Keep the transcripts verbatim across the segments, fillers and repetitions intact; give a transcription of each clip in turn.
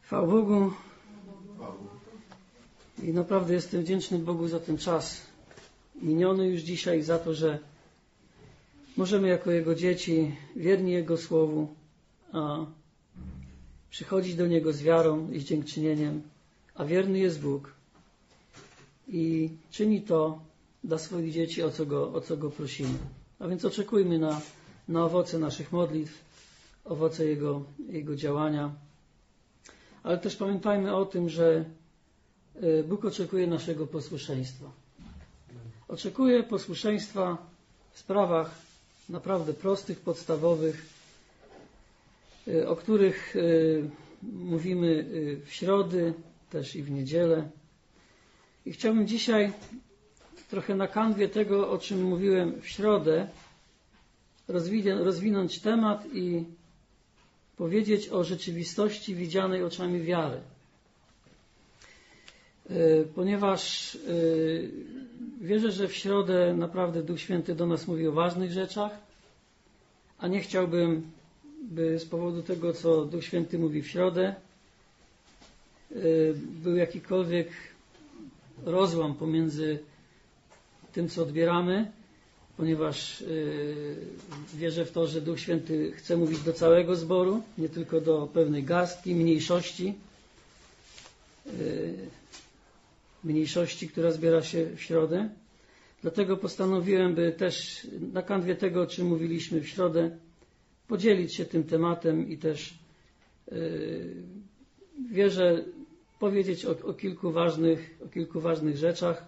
Chwała Bogu. I naprawdę jestem wdzięczny Bogu za ten czas miniony już dzisiaj, za to, że możemy jako Jego dzieci, wierni Jego Słowu, a przychodzić do Niego z wiarą i z dziękczynieniem, a wierny jest Bóg i czyni to dla swoich dzieci, o co Go, o co go prosimy. A więc oczekujmy na, na owoce naszych modlitw, owoce Jego, Jego działania. Ale też pamiętajmy o tym, że Bóg oczekuje naszego posłuszeństwa. Oczekuje posłuszeństwa w sprawach naprawdę prostych, podstawowych, o których mówimy w środy, też i w niedzielę. I chciałbym dzisiaj trochę na kanwie tego, o czym mówiłem w środę, rozwinąć temat i powiedzieć o rzeczywistości widzianej oczami wiary. Ponieważ wierzę, że w środę naprawdę Duch Święty do nas mówi o ważnych rzeczach, a nie chciałbym, by z powodu tego, co Duch Święty mówi w środę, był jakikolwiek rozłam pomiędzy tym, co odbieramy, ponieważ wierzę w to, że Duch Święty chce mówić do całego zboru, nie tylko do pewnej garstki, mniejszości, mniejszości, która zbiera się w środę. Dlatego postanowiłem, by też na kanwie tego, o czym mówiliśmy w środę, podzielić się tym tematem i też wierzę powiedzieć o, o kilku ważnych, o kilku ważnych rzeczach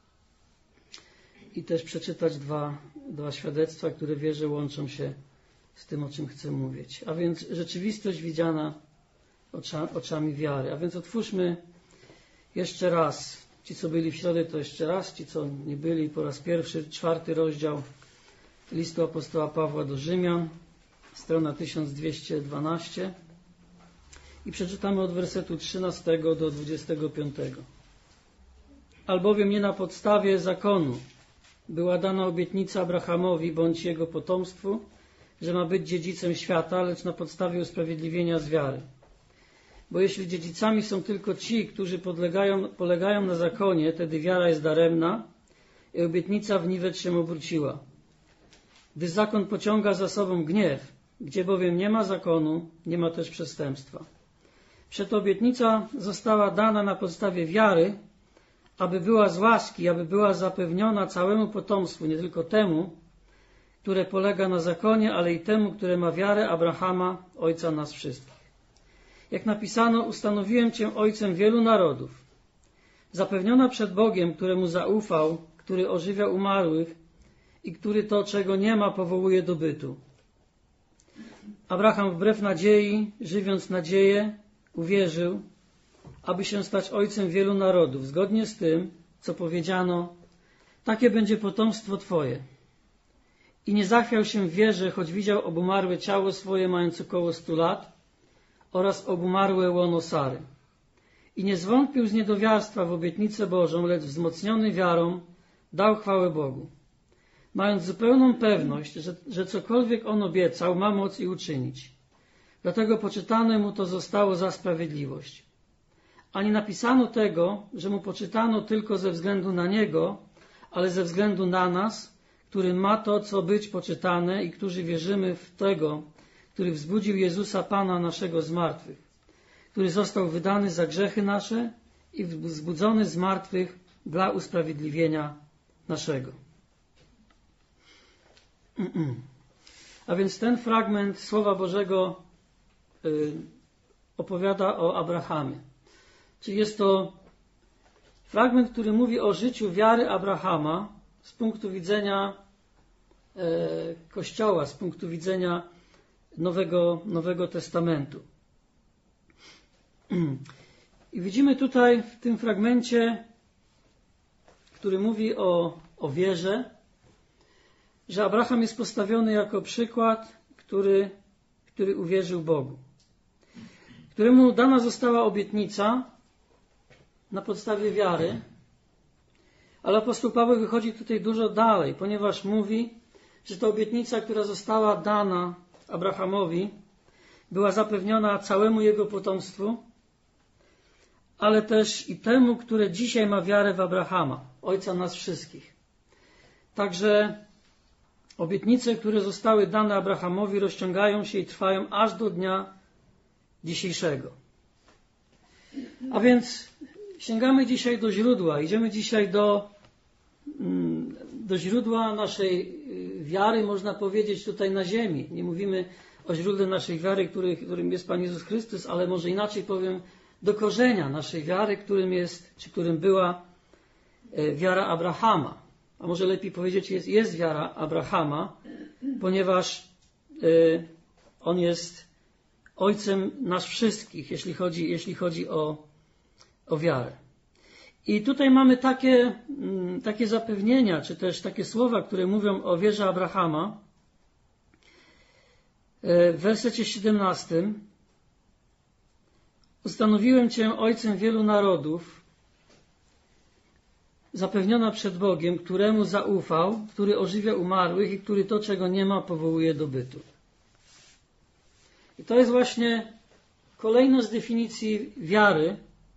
i też przeczytać dwa, dwa świadectwa, które wierzę łączą się z tym, o czym chcę mówić. A więc rzeczywistość widziana ocza, oczami wiary. A więc otwórzmy jeszcze raz. Ci, co byli w środę, to jeszcze raz. Ci, co nie byli, po raz pierwszy, czwarty rozdział listu apostoła Pawła do Rzymian, strona tysiąc dwieście dwanaście. I przeczytamy od wersetu trzynastego do dwudziestego piątego. Albowiem nie na podstawie zakonu była dana obietnica Abrahamowi bądź jego potomstwu, że ma być dziedzicem świata, lecz na podstawie usprawiedliwienia z wiary. Bo jeśli dziedzicami są tylko ci, którzy podlegają, polegają na zakonie, wtedy wiara jest daremna i obietnica w niwecz się obróciła. Gdy zakon pociąga za sobą gniew, gdzie bowiem nie ma zakonu, nie ma też przestępstwa. Przeto obietnica została dana na podstawie wiary, aby była z łaski, aby była zapewniona całemu potomstwu, nie tylko temu, które polega na zakonie, ale i temu, które ma wiarę Abrahama, ojca nas wszystkich. Jak napisano, ustanowiłem Cię ojcem wielu narodów. Zapewniona przed Bogiem, któremu zaufał, który ożywia umarłych i który to, czego nie ma, powołuje do bytu. Abraham wbrew nadziei, żywiąc nadzieję, uwierzył, aby się stać ojcem wielu narodów, zgodnie z tym, co powiedziano, takie będzie potomstwo Twoje. I nie zachwiał się w wierze, choć widział obumarłe ciało swoje, mając około stu lat, oraz obumarłe łono Sary. I nie zwątpił z niedowiarstwa w obietnicę Bożą, lecz wzmocniony wiarą dał chwałę Bogu, mając zupełną pewność, że, że cokolwiek On obiecał, ma moc i uczynić. Dlatego poczytane Mu to zostało za sprawiedliwość. A nie napisano tego, że Mu poczytano tylko ze względu na Niego, ale ze względu na nas, który ma to, co być poczytane i którzy wierzymy w Tego, który wzbudził Jezusa Pana naszego z martwych, który został wydany za grzechy nasze i wzbudzony z martwych dla usprawiedliwienia naszego. A więc ten fragment Słowa Bożego y, opowiada o Abrahamie. Czyli jest to fragment, który mówi o życiu wiary Abrahama z punktu widzenia e, Kościoła, z punktu widzenia Nowego, Nowego Testamentu. I widzimy tutaj w tym fragmencie, który mówi o, o wierze, że Abraham jest postawiony jako przykład, który, który uwierzył Bogu, któremu dana została obietnica na podstawie wiary, ale apostoł Paweł wychodzi tutaj dużo dalej, ponieważ mówi, że ta obietnica, która została dana Abrahamowi, była zapewniona całemu jego potomstwu, ale też i temu, które dzisiaj ma wiarę w Abrahama, ojca nas wszystkich. Także obietnice, które zostały dane Abrahamowi, rozciągają się i trwają aż do dnia dzisiejszego. A więc sięgamy dzisiaj do źródła, idziemy dzisiaj do, do źródła naszej wiary, można powiedzieć, tutaj na ziemi. Nie mówimy o źródle naszej wiary, który, którym jest Pan Jezus Chrystus, ale może inaczej powiem, do korzenia naszej wiary, którym jest, czy którym była wiara Abrahama. A może lepiej powiedzieć, jest, jest wiara Abrahama, ponieważ y, on jest ojcem nas wszystkich, jeśli chodzi, jeśli chodzi o, o wiarę. I tutaj mamy takie, y, takie zapewnienia, czy też takie słowa, które mówią o wierze Abrahama. Y, w wersecie siedemnastym. Ustanowiłem Cię ojcem wielu narodów, zapewniona przed Bogiem, któremu zaufał, który ożywia umarłych i który to, czego nie ma, powołuje do bytu. I to jest właśnie kolejna z definicji wiary,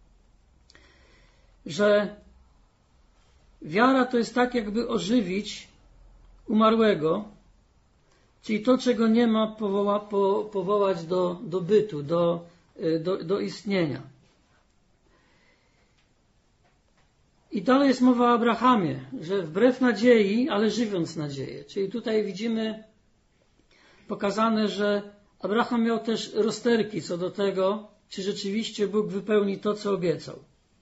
że wiara to jest tak, jakby ożywić umarłego, czyli to, czego nie ma, powoła, po, powołać do, do bytu, do, do, do istnienia. I dalej jest mowa o Abrahamie, że wbrew nadziei, ale żywiąc nadzieję. Czyli tutaj widzimy pokazane, że Abraham miał też rozterki co do tego, czy rzeczywiście Bóg wypełni to, co obiecał.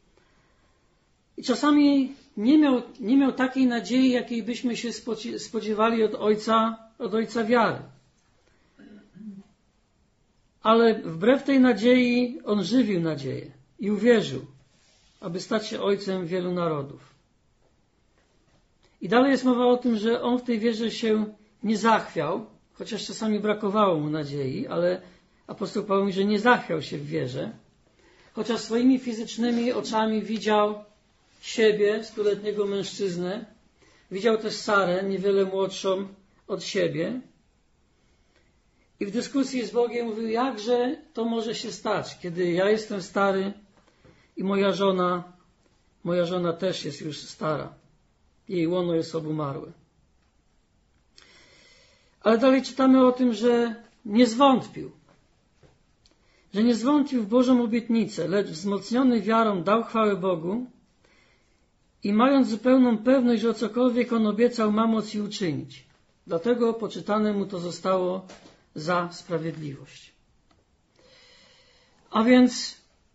I czasami nie miał, nie miał takiej nadziei, jakiej byśmy się spodziewali od ojca, od ojca wiary. Ale wbrew tej nadziei on żywił nadzieję i uwierzył, aby stać się ojcem wielu narodów. I dalej jest mowa o tym, że on w tej wierze się nie zachwiał, chociaż czasami brakowało mu nadziei, ale apostoł Paweł mówi, że nie zachwiał się w wierze, chociaż swoimi fizycznymi oczami widział siebie, stuletniego mężczyznę, widział też Sarę, niewiele młodszą od siebie, i w dyskusji z Bogiem mówił, jakże to może się stać, kiedy ja jestem stary i moja żona, moja żona też jest już stara. Jej łono jest obumarłe. Ale dalej czytamy o tym, że nie zwątpił. Że nie zwątpił w Bożą obietnicę, lecz wzmocniony wiarą dał chwałę Bogu i mając zupełną pewność, że o cokolwiek on obiecał, ma moc i uczynić. Dlatego poczytane mu to zostało za sprawiedliwość. A więc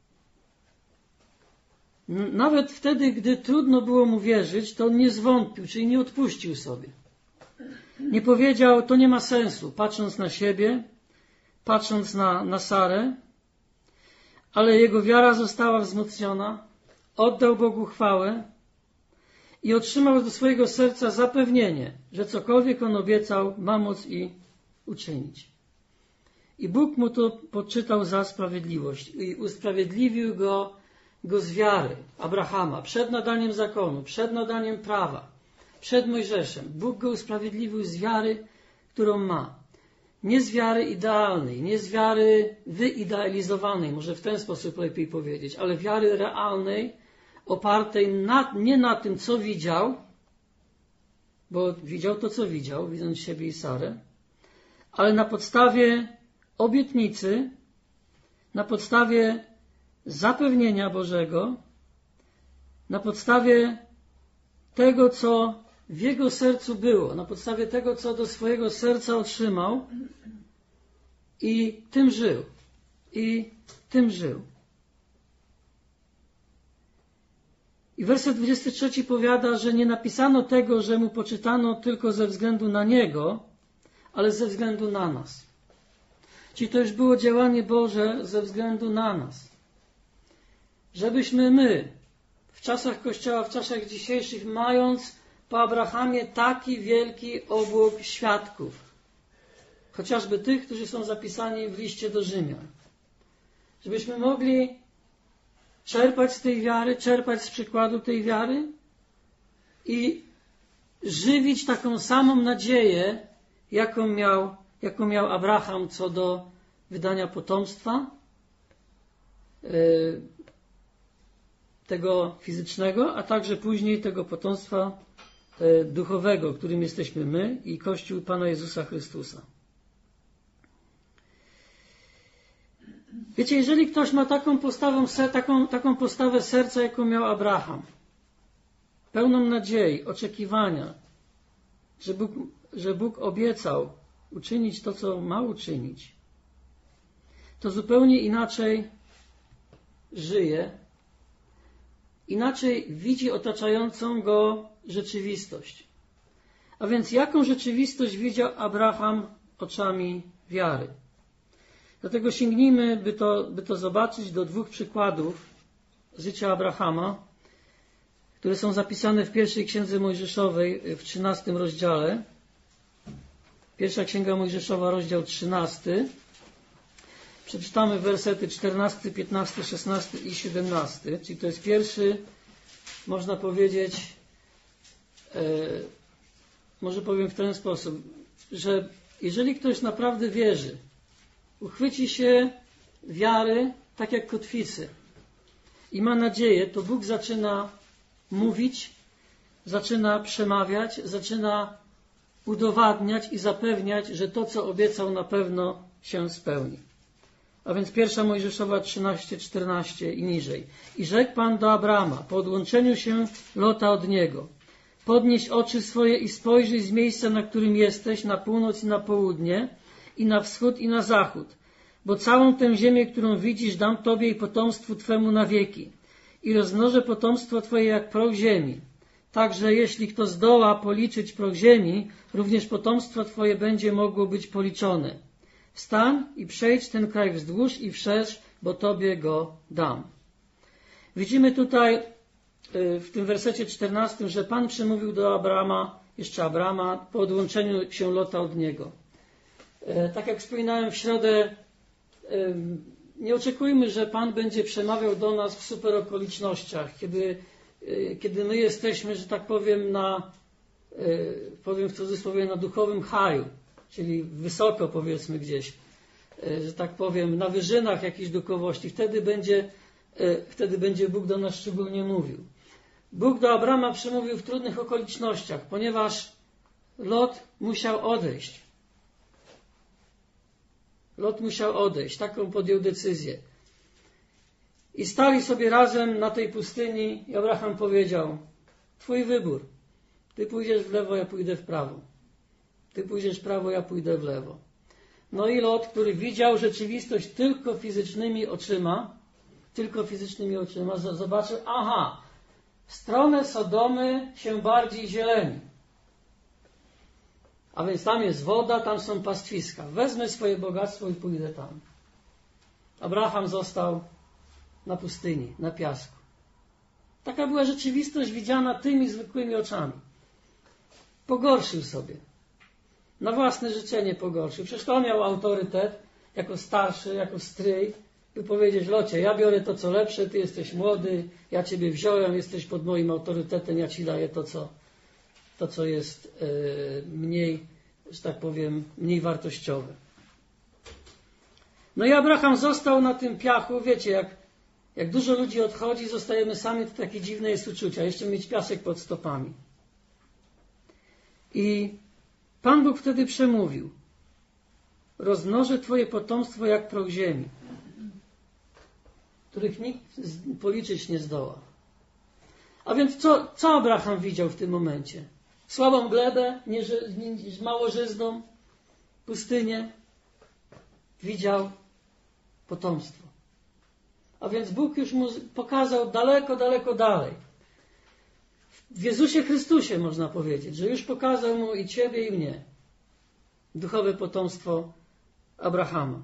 nawet wtedy, gdy trudno było mu wierzyć, to on nie zwątpił, czyli nie odpuścił sobie. Nie powiedział, to nie ma sensu, patrząc na siebie, patrząc na, na Sarę, ale jego wiara została wzmocniona, oddał Bogu chwałę i otrzymał do swojego serca zapewnienie, że cokolwiek on obiecał, ma moc i uczynić. I Bóg mu to poczytał za sprawiedliwość i usprawiedliwił go, go z wiary Abrahama, przed nadaniem zakonu, przed nadaniem prawa, przed Mojżeszem. Bóg go usprawiedliwił z wiary, którą ma. Nie z wiary idealnej, nie z wiary wyidealizowanej, może w ten sposób lepiej powiedzieć, ale wiary realnej, opartej na, nie na tym, co widział, bo widział to, co widział, widząc siebie i Sarę, ale na podstawie obietnicy, na podstawie zapewnienia Bożego, na podstawie tego, co w jego sercu było, na podstawie tego, co do swojego serca otrzymał i tym żył. I tym żył. I werset dwudziesty trzeci powiada, że nie napisano tego, że mu poczytano tylko ze względu na niego, ale ze względu na nas. Czyli to już było działanie Boże ze względu na nas. Żebyśmy my, w czasach Kościoła, w czasach dzisiejszych, mając po Abrahamie taki wielki obłok świadków, chociażby tych, którzy są zapisani w liście do Rzymian, żebyśmy mogli czerpać z tej wiary, czerpać z przykładu tej wiary i żywić taką samą nadzieję, jaką miał, jaką miał Abraham co do wydania potomstwa, tego fizycznego, a także później tego potomstwa duchowego, którym jesteśmy my i Kościół Pana Jezusa Chrystusa. Wiecie, jeżeli ktoś ma taką postawę, taką, taką postawę serca, jaką miał Abraham, pełną nadziei, oczekiwania, że Bóg, że Bóg obiecał uczynić to, co ma uczynić, to zupełnie inaczej żyje, inaczej widzi otaczającą go rzeczywistość. A więc jaką rzeczywistość widział Abraham oczami wiary? Dlatego sięgnijmy, by to, by to zobaczyć, do dwóch przykładów życia Abrahama, które są zapisane w pierwszej Księdze Mojżeszowej w trzynastym rozdziale. Pierwsza Księga Mojżeszowa, rozdział trzynasty. Przeczytamy wersety czternasty, piętnasty, szesnasty i siedemnasty. Czyli to jest pierwszy, można powiedzieć, e, może powiem w ten sposób, że jeżeli ktoś naprawdę wierzy, uchwyci się wiary tak jak kotwicy i ma nadzieję, to Bóg zaczyna mówić, zaczyna przemawiać, zaczyna udowadniać i zapewniać, że to, co obiecał, na pewno się spełni. A więc pierwsza Mojżeszowa trzynaście, czternaście i niżej. I rzekł Pan do Abrama po odłączeniu się Lota od niego: podnieś oczy swoje i spojrzyj z miejsca, na którym jesteś, na północ i na południe, i na wschód i na zachód, bo całą tę ziemię, którą widzisz, dam Tobie i potomstwu Twemu na wieki. I rozmnożę potomstwo Twoje jak proch ziemi. Także jeśli kto zdoła policzyć proch ziemi, również potomstwo Twoje będzie mogło być policzone. Wstań i przejdź ten kraj wzdłuż i wszerz, bo Tobie go dam. Widzimy tutaj w tym wersecie czternastym, że Pan przemówił do Abrama, jeszcze Abrama, po odłączeniu się Lota od niego. Tak jak wspominałem w środę, nie oczekujmy, że Pan będzie przemawiał do nas w super okolicznościach, kiedy, kiedy my jesteśmy, że tak powiem, na, powiem w cudzysłowie, na duchowym haju, czyli wysoko, powiedzmy gdzieś, że tak powiem, na wyżynach jakiejś duchowości. Wtedy będzie, wtedy będzie Bóg do nas szczególnie mówił. Bóg do Abrama przemówił w trudnych okolicznościach, ponieważ Lot musiał odejść. Lot musiał odejść. Taką podjął decyzję. I stali sobie razem na tej pustyni i Abraham powiedział: Twój wybór. Ty pójdziesz w lewo, ja pójdę w prawo. Ty pójdziesz w prawo, ja pójdę w lewo. No i Lot, który widział rzeczywistość tylko fizycznymi oczyma, tylko fizycznymi oczyma, zobaczył, aha, w stronę Sodomy się bardziej zieleni. A więc tam jest woda, tam są pastwiska. Wezmę swoje bogactwo i pójdę tam. Abraham został na pustyni, na piasku. Taka była rzeczywistość widziana tymi zwykłymi oczami. Pogorszył sobie. Na własne życzenie pogorszył. Przecież on miał autorytet, jako starszy, jako stryj, by powiedzieć: Locie, ja biorę to, co lepsze, ty jesteś młody, ja ciebie wziąłem, jesteś pod moim autorytetem, ja ci daję to, co, to, co jest yy, mniej, że tak powiem, mniej wartościowe. No i Abraham został na tym piachu, wiecie, jak, jak dużo ludzi odchodzi, zostajemy sami, to takie dziwne jest uczucie, a jeszcze mieć piasek pod stopami. I Pan Bóg wtedy przemówił: rozmnożę Twoje potomstwo jak proch ziemi, których nikt policzyć nie zdoła. A więc co, co Abraham widział w tym momencie? Słabą glebę, nie, nie, mało żyzną pustynię? Widział potomstwo. A więc Bóg już mu pokazał daleko, daleko dalej. W Jezusie Chrystusie można powiedzieć, że już pokazał mu i ciebie, i mnie duchowe potomstwo Abrahama.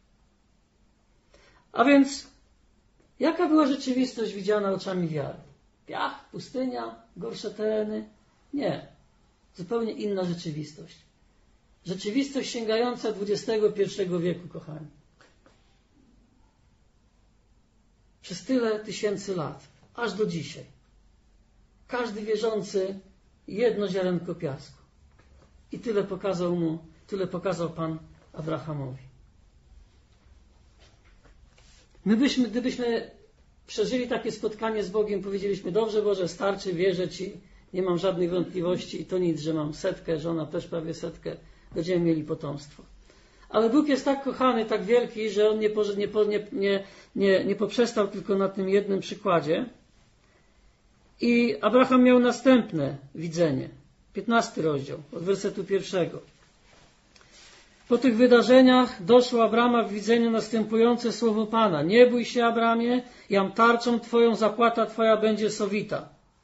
A więc jaka była rzeczywistość widziana oczami wiary? Piach, pustynia, gorsze tereny? Nie. Zupełnie inna rzeczywistość. Rzeczywistość sięgająca dwudziestego pierwszego wieku, kochani. Przez tyle tysięcy lat, aż do dzisiaj. Każdy wierzący jedno ziarenko piasku. I tyle pokazał mu, tyle pokazał Pan Abrahamowi. My byśmy, gdybyśmy przeżyli takie spotkanie z Bogiem, powiedzieliśmy, dobrze Boże, starczy, wierzę Ci, nie mam żadnych wątpliwości i to nic, że mam setkę, żona też prawie setkę, będziemy mieli potomstwo. Ale Bóg jest tak kochany, tak wielki, że On nie, nie, nie, nie, nie poprzestał tylko na tym jednym przykładzie. I Abraham miał następne widzenie. piętnasty rozdział, od wersetu pierwszego. Po tych wydarzeniach doszło Abrama w widzeniu następujące słowo Pana. Nie bój się, Abramie, jam tarczą Twoją, zapłata Twoja będzie sowita.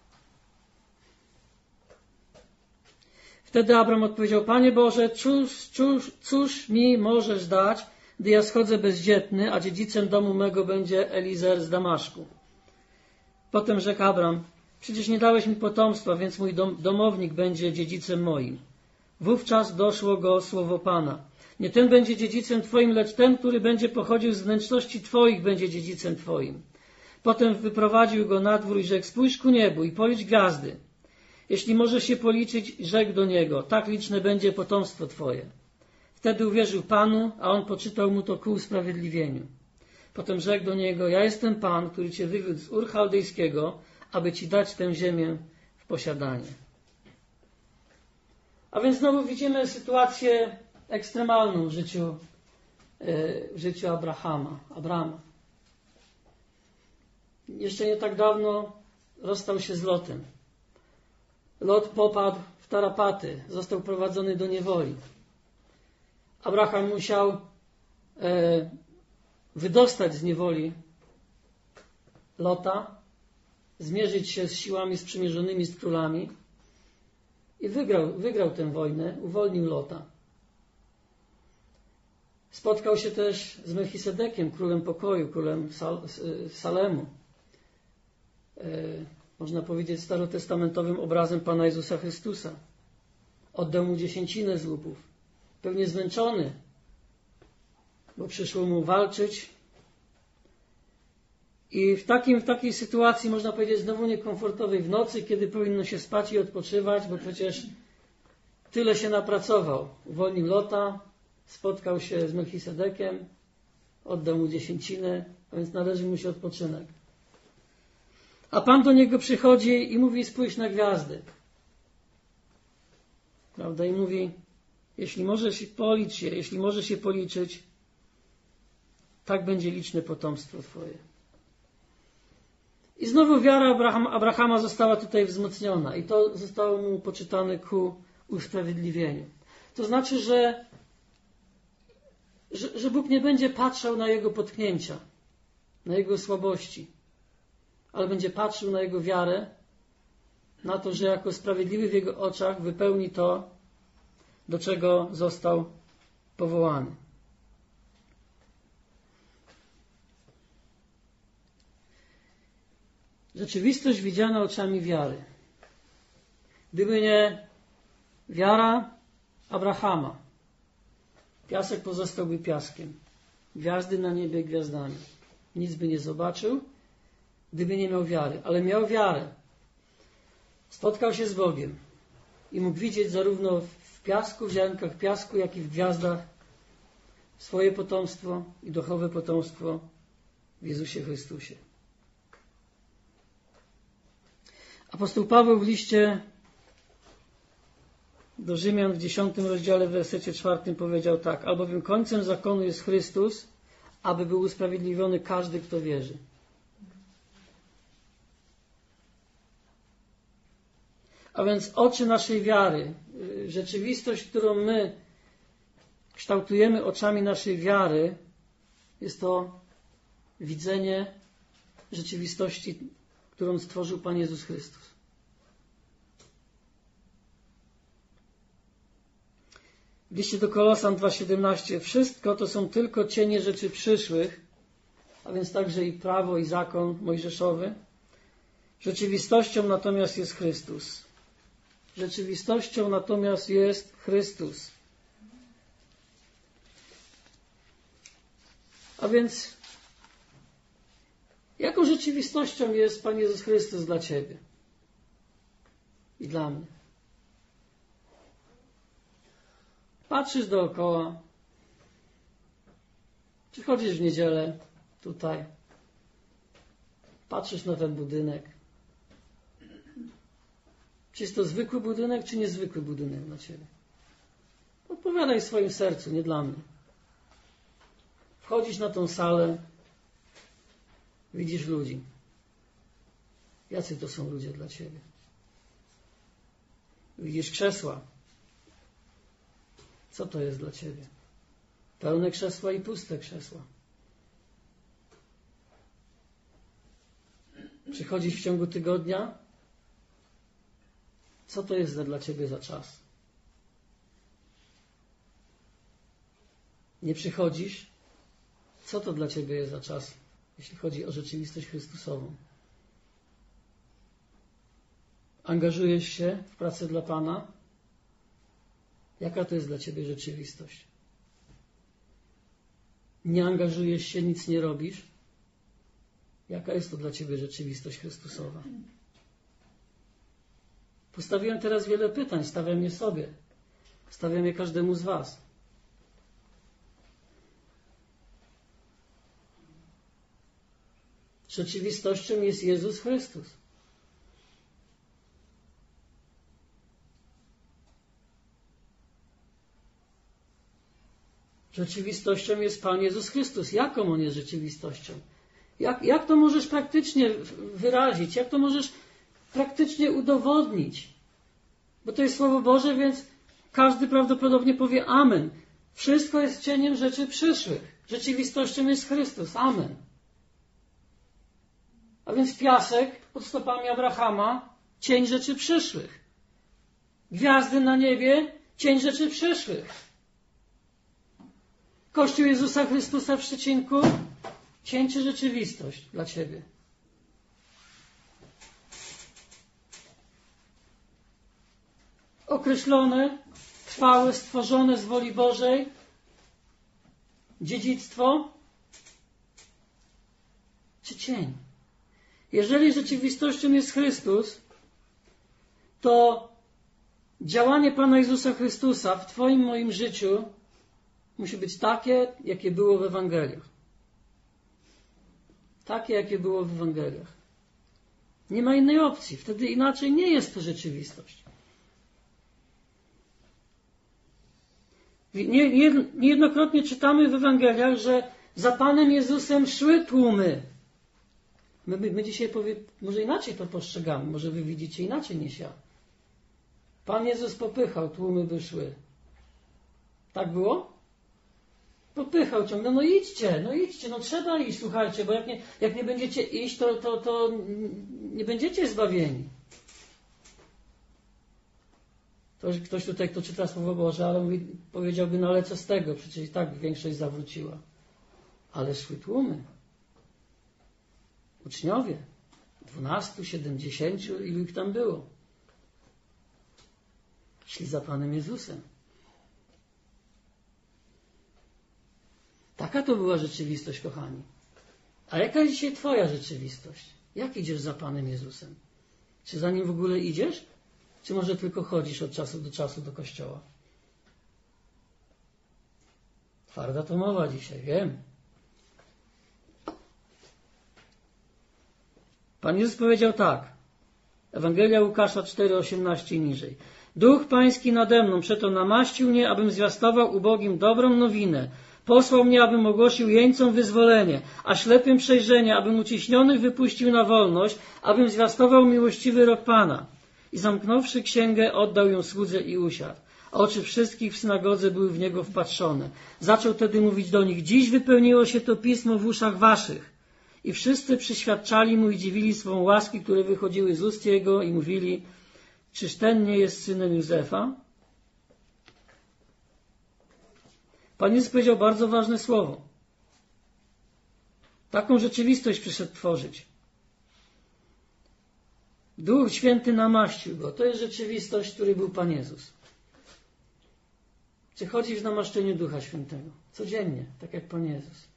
Wtedy Abram odpowiedział, Panie Boże, cóż, cóż, cóż mi możesz dać, gdy ja schodzę bezdzietny, a dziedzicem domu mego będzie Elizer z Damaszku. Potem rzekł Abram, przecież nie dałeś mi potomstwa, więc mój dom, domownik będzie dziedzicem moim. Wówczas doszło go słowo Pana. Nie ten będzie dziedzicem Twoim, lecz ten, który będzie pochodził z wnętrzności Twoich, będzie dziedzicem Twoim. Potem wyprowadził go na dwór i rzekł, spójrz ku niebu i policz gwiazdy. Jeśli możesz się policzyć, rzekł do niego, tak liczne będzie potomstwo Twoje. Wtedy uwierzył Panu, a on poczytał mu to ku usprawiedliwieniu. Potem rzekł do niego, ja jestem Pan, który Cię wywiódł z Ur Chaldejskiego, aby Ci dać tę ziemię w posiadanie. A więc znowu widzimy sytuację ekstremalną w życiu, w życiu Abrahama, Abrama. Jeszcze nie tak dawno rozstał się z Lotem. Lot popadł w tarapaty, został prowadzony do niewoli. Abraham musiał e, wydostać z niewoli Lota, zmierzyć się z siłami sprzymierzonymi z królami i wygrał, wygrał tę wojnę, uwolnił Lota. Spotkał się też z Melchisedekiem, królem pokoju, królem Sal, Salemu. E, można powiedzieć starotestamentowym obrazem Pana Jezusa Chrystusa. Oddał mu dziesięcinę z łupów. Pewnie zmęczony, bo przyszło mu walczyć. I w, takim, w takiej sytuacji, można powiedzieć, znowu niekomfortowej w nocy, kiedy powinno się spać i odpoczywać, bo przecież tyle się napracował. Uwolnił Lota, spotkał się z Melchisedekiem, oddał mu dziesięcinę, a więc należy mu się odpoczynek. A Pan do niego przychodzi i mówi, spójrz na gwiazdy. Prawda? I mówi, jeśli możesz policz się, jeśli możesz je policzyć, tak będzie liczne potomstwo Twoje. I znowu wiara Abraham, Abrahama została tutaj wzmocniona i to zostało mu poczytane ku usprawiedliwieniu. To znaczy, że, że, że Bóg nie będzie patrzał na jego potknięcia, na jego słabości, ale będzie patrzył na jego wiarę, na to, że jako sprawiedliwy w jego oczach wypełni to, do czego został powołany. Rzeczywistość widziana oczami wiary. Gdyby nie wiara Abrahama, piasek pozostałby piaskiem, gwiazdy na niebie gwiazdami. Nic by nie zobaczył, gdyby nie miał wiary. Ale miał wiarę. Spotkał się z Bogiem i mógł widzieć zarówno w piasku, w ziarnkach piasku, jak i w gwiazdach swoje potomstwo i duchowe potomstwo w Jezusie Chrystusie. Apostoł Paweł w liście do Rzymian w dziesiątym rozdziale w wersecie czwartym powiedział tak, albowiem końcem zakonu jest Chrystus, aby był usprawiedliwiony każdy, kto wierzy. A więc oczy naszej wiary, rzeczywistość, którą my kształtujemy oczami naszej wiary, jest to widzenie rzeczywistości, którą stworzył Pan Jezus Chrystus. W liście do Kolosan dwa siedemnaście wszystko to są tylko cienie rzeczy przyszłych, a więc także i prawo, i zakon mojżeszowy. Rzeczywistością natomiast jest Chrystus. Rzeczywistością natomiast jest Chrystus. A więc jaką rzeczywistością jest Pan Jezus Chrystus dla Ciebie i dla mnie? Patrzysz dookoła, przychodzisz w niedzielę tutaj, Patrzysz na ten budynek. Czy jest to zwykły budynek, czy niezwykły budynek dla ciebie? Odpowiadaj w swoim sercu, nie dla mnie. Wchodzisz na tą salę, widzisz ludzi. Jacy to są ludzie dla ciebie? Widzisz krzesła. Co to jest dla ciebie? Pełne krzesła i puste krzesła. Przychodzisz w ciągu tygodnia? Co to jest dla ciebie za czas? Nie przychodzisz? Co to dla ciebie jest za czas, jeśli chodzi o rzeczywistość Chrystusową? Angażujesz się w pracę dla Pana? Jaka to jest dla ciebie rzeczywistość? Nie angażujesz się, nic nie robisz? Jaka jest to dla ciebie rzeczywistość Chrystusowa? Postawiłem teraz wiele pytań, stawiam je sobie. Stawiam je każdemu z was. Rzeczywistością jest Jezus Chrystus. Rzeczywistością jest Pan Jezus Chrystus. Jaką On jest rzeczywistością? Jak, jak to możesz praktycznie wyrazić? Jak to możesz praktycznie udowodnić? Bo to jest Słowo Boże, więc każdy prawdopodobnie powie amen. Wszystko jest cieniem rzeczy przyszłych. Rzeczywistością jest Chrystus. Amen. A więc piasek pod stopami Abrahama, cień rzeczy przyszłych. Gwiazdy na niebie, cień rzeczy przyszłych. Kościół Jezusa Chrystusa w Szczecinku, cień czy rzeczywistość dla ciebie? Określone, trwałe, stworzone z woli Bożej dziedzictwo czy cień? Jeżeli rzeczywistością jest Chrystus, to działanie Pana Jezusa Chrystusa w twoim, moim życiu musi być takie, jakie było w Ewangeliach. Takie, jakie było w Ewangeliach. Nie ma innej opcji. Wtedy inaczej nie jest to rzeczywistość. Nie, nie, niejednokrotnie czytamy w Ewangeliach, że za Panem Jezusem szły tłumy. My, my, my dzisiaj powie, może inaczej to postrzegamy. Może wy widzicie inaczej niż ja. Pan Jezus popychał, tłumy by szły. Tak było? Popychał ciągle, no idźcie, no idźcie, no trzeba iść, słuchajcie, bo jak nie, jak nie będziecie iść, to, to, to nie będziecie zbawieni. Ktoś, ktoś tutaj, kto czyta Słowo Boże, ale mówi, powiedziałby, no ale co z tego, przecież i tak większość zawróciła. Ale szły tłumy. Uczniowie, dwunastu, siedemdziesięciu, ilu ich tam było. Szli za Panem Jezusem. Taka to była rzeczywistość, kochani. A jaka jest dzisiaj twoja rzeczywistość? Jak idziesz za Panem Jezusem? Czy za Nim w ogóle idziesz? Czy może tylko chodzisz od czasu do czasu do kościoła? Twarda to mowa dzisiaj, wiem. Pan Jezus powiedział tak. Ewangelia Łukasza cztery, osiemnaście i niżej. Duch Pański nade mną, przeto namaścił mnie, abym zwiastował ubogim dobrą nowinę. Posłał mnie, abym ogłosił jeńcom wyzwolenie, a ślepym przejrzenie, abym uciśnionych wypuścił na wolność, abym zwiastował miłościwy rok Pana. I zamknąwszy księgę, oddał ją słudze i usiadł. A oczy wszystkich w synagodze były w niego wpatrzone. Zaczął tedy mówić do nich, dziś wypełniło się to pismo w uszach waszych. I wszyscy przyświadczali mu i dziwili swą łaski, które wychodziły z ust jego i mówili, czyż ten nie jest synem Józefa? Pan Jezus powiedział bardzo ważne słowo. Taką rzeczywistość przyszedł tworzyć. Duch Święty namaścił go. To jest rzeczywistość, w której był Pan Jezus. Czy chodzisz w namaszczeniu Ducha Świętego? Codziennie, tak jak Pan Jezus.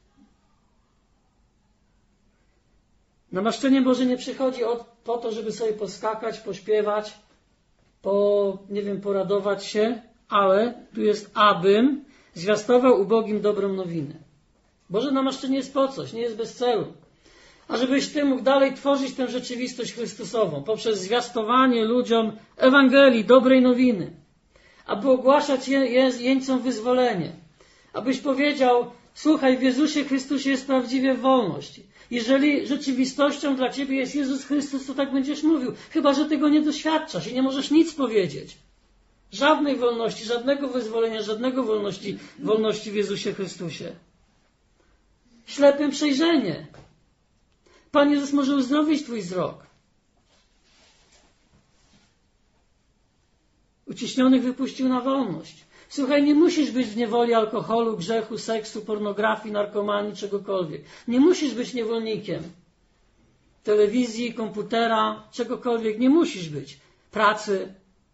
Namaszczenie Boże nie przychodzi od, po to, żeby sobie poskakać, pośpiewać, po, nie wiem, poradować się, ale tu jest abym zwiastował ubogim dobrą nowinę. Boże namaszczenie jest po coś, nie jest bez celu. A żebyś Ty mógł dalej tworzyć tę rzeczywistość Chrystusową poprzez zwiastowanie ludziom Ewangelii, dobrej nowiny. Aby ogłaszać je, je, jeńcom wyzwolenie. Abyś powiedział, słuchaj, w Jezusie Chrystusie jest prawdziwie wolność. Jeżeli rzeczywistością dla Ciebie jest Jezus Chrystus, to tak będziesz mówił. Chyba że tego nie doświadczasz i nie możesz nic powiedzieć. Żadnej wolności, żadnego wyzwolenia, żadnego wolności, wolności w Jezusie Chrystusie. Ślepym przejrzenie. Pan Jezus może uzdrowić Twój wzrok. Uciśnionych wypuścił na wolność. Słuchaj, nie musisz być w niewoli alkoholu, grzechu, seksu, pornografii, narkomanii, czegokolwiek. Nie musisz być niewolnikiem telewizji, komputera, czegokolwiek. Nie musisz być. Pracy.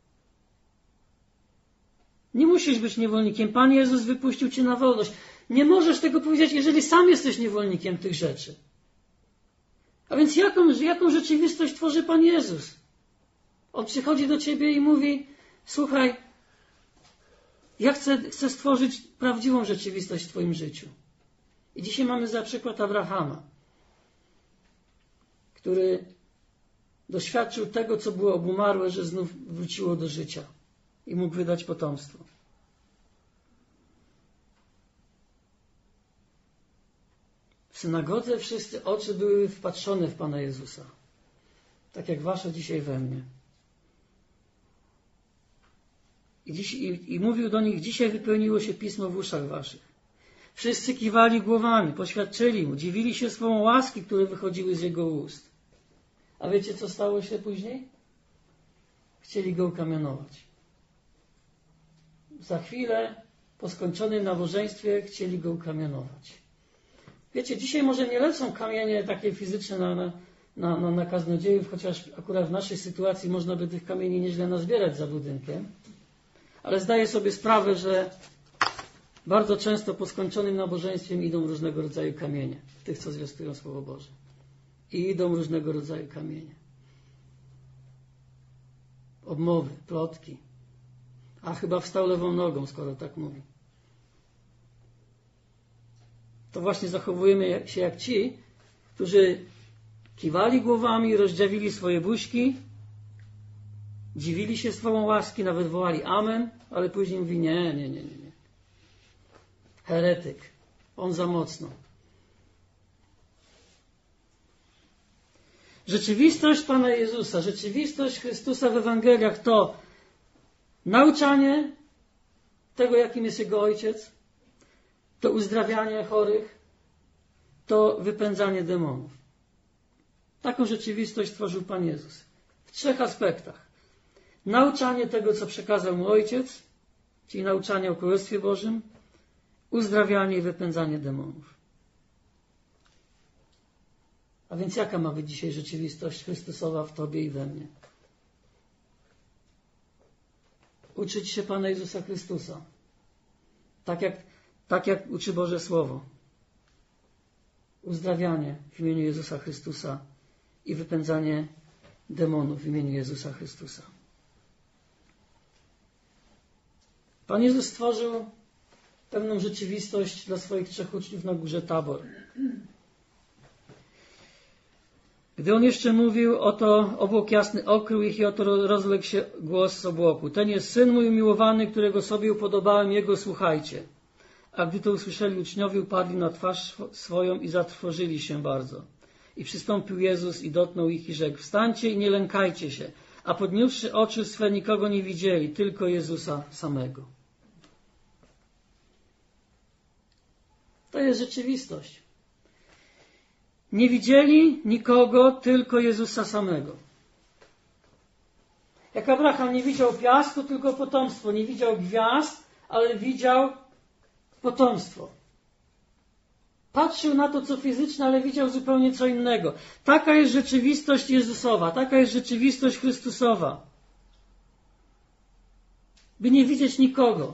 Nie musisz być niewolnikiem. Pan Jezus wypuścił Cię na wolność. Nie możesz tego powiedzieć, jeżeli sam jesteś niewolnikiem tych rzeczy. A więc jaką, jaką rzeczywistość tworzy Pan Jezus? On przychodzi do Ciebie i mówi, słuchaj, ja chcę, chcę stworzyć prawdziwą rzeczywistość w Twoim życiu. I dzisiaj mamy za przykład Abrahama, który doświadczył tego, co było obumarłe, że znów wróciło do życia i mógł wydać potomstwo. W synagodze wszyscy oczy były wpatrzone w Pana Jezusa. Tak jak wasze dzisiaj we mnie. I, dziś, i, I mówił do nich, dzisiaj wypełniło się pismo w uszach waszych. Wszyscy kiwali głowami, poświadczyli mu, dziwili się swą łaski, które wychodziły z jego ust. A wiecie, co stało się później? Chcieli go ukamienować. Za chwilę, po skończonym nabożeństwie, chcieli go ukamienować. Wiecie, dzisiaj może nie lecą kamienie takie fizyczne na, na, na, na, na kaznodziejów, chociaż akurat w naszej sytuacji można by tych kamieni nieźle nazbierać za budynkiem. Ale zdaję sobie sprawę, że bardzo często po skończonym nabożeństwie idą różnego rodzaju kamienie. Tych, co zwiastują Słowo Boże. I idą różnego rodzaju kamienie. Obmowy, plotki. A chyba wstał lewą nogą, skoro tak mówi. To właśnie zachowujemy się jak ci, którzy kiwali głowami, rozdziawili swoje buźki, dziwili się swą łaski, nawet wołali amen, ale później mówi nie, nie, nie, nie, nie. Heretyk. On za mocno. Rzeczywistość Pana Jezusa, rzeczywistość Chrystusa w Ewangeliach to nauczanie tego, jakim jest Jego Ojciec, to uzdrawianie chorych, to wypędzanie demonów. Taką rzeczywistość tworzył Pan Jezus. W trzech aspektach. Nauczanie tego, co przekazał Mu Ojciec, czyli nauczanie o Królestwie Bożym, uzdrawianie i wypędzanie demonów. A więc jaka ma być dzisiaj rzeczywistość Chrystusowa w Tobie i we mnie? Uczyć się Pana Jezusa Chrystusa. Tak jak, tak jak uczy Boże Słowo. Uzdrawianie w imieniu Jezusa Chrystusa i wypędzanie demonów w imieniu Jezusa Chrystusa. Pan Jezus stworzył pewną rzeczywistość dla swoich trzech uczniów na górze Tabor. Gdy On jeszcze mówił, oto obłok jasny okrył ich i oto rozległ się głos z obłoku. Ten jest Syn mój umiłowany, którego sobie upodobałem, Jego słuchajcie. A gdy to usłyszeli uczniowie, upadli na twarz swoją i zatrwożyli się bardzo. I przystąpił Jezus i dotknął ich i rzekł, wstańcie i nie lękajcie się. A podniósłszy oczy swe, nikogo nie widzieli, tylko Jezusa samego. To jest rzeczywistość. Nie widzieli nikogo, tylko Jezusa samego. Jak Abraham nie widział piasku, tylko potomstwo. Nie widział gwiazd, ale widział potomstwo. Patrzył na to, co fizyczne, ale widział zupełnie co innego. Taka jest rzeczywistość Jezusowa. Taka jest rzeczywistość Chrystusowa. By nie widzieć nikogo.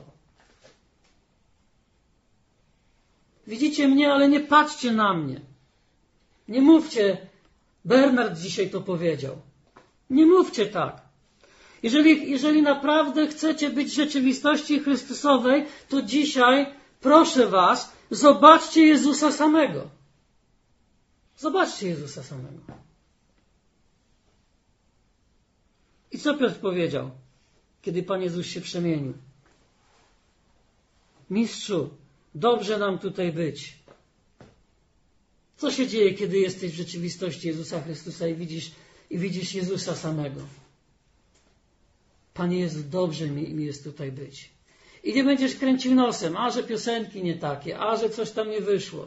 Widzicie mnie, ale nie patrzcie na mnie. Nie mówcie, Bernard dzisiaj to powiedział. Nie mówcie tak. Jeżeli, jeżeli naprawdę chcecie być w rzeczywistości Chrystusowej, to dzisiaj proszę was, zobaczcie Jezusa samego. Zobaczcie Jezusa samego. I co Piotr powiedział, kiedy Pan Jezus się przemienił? Mistrzu, dobrze nam tutaj być. Co się dzieje, kiedy jesteś w rzeczywistości Jezusa Chrystusa i widzisz, i widzisz Jezusa samego? Panie Jezu, dobrze mi, mi jest tutaj być. I nie będziesz kręcił nosem, a że piosenki nie takie, a że coś tam nie wyszło,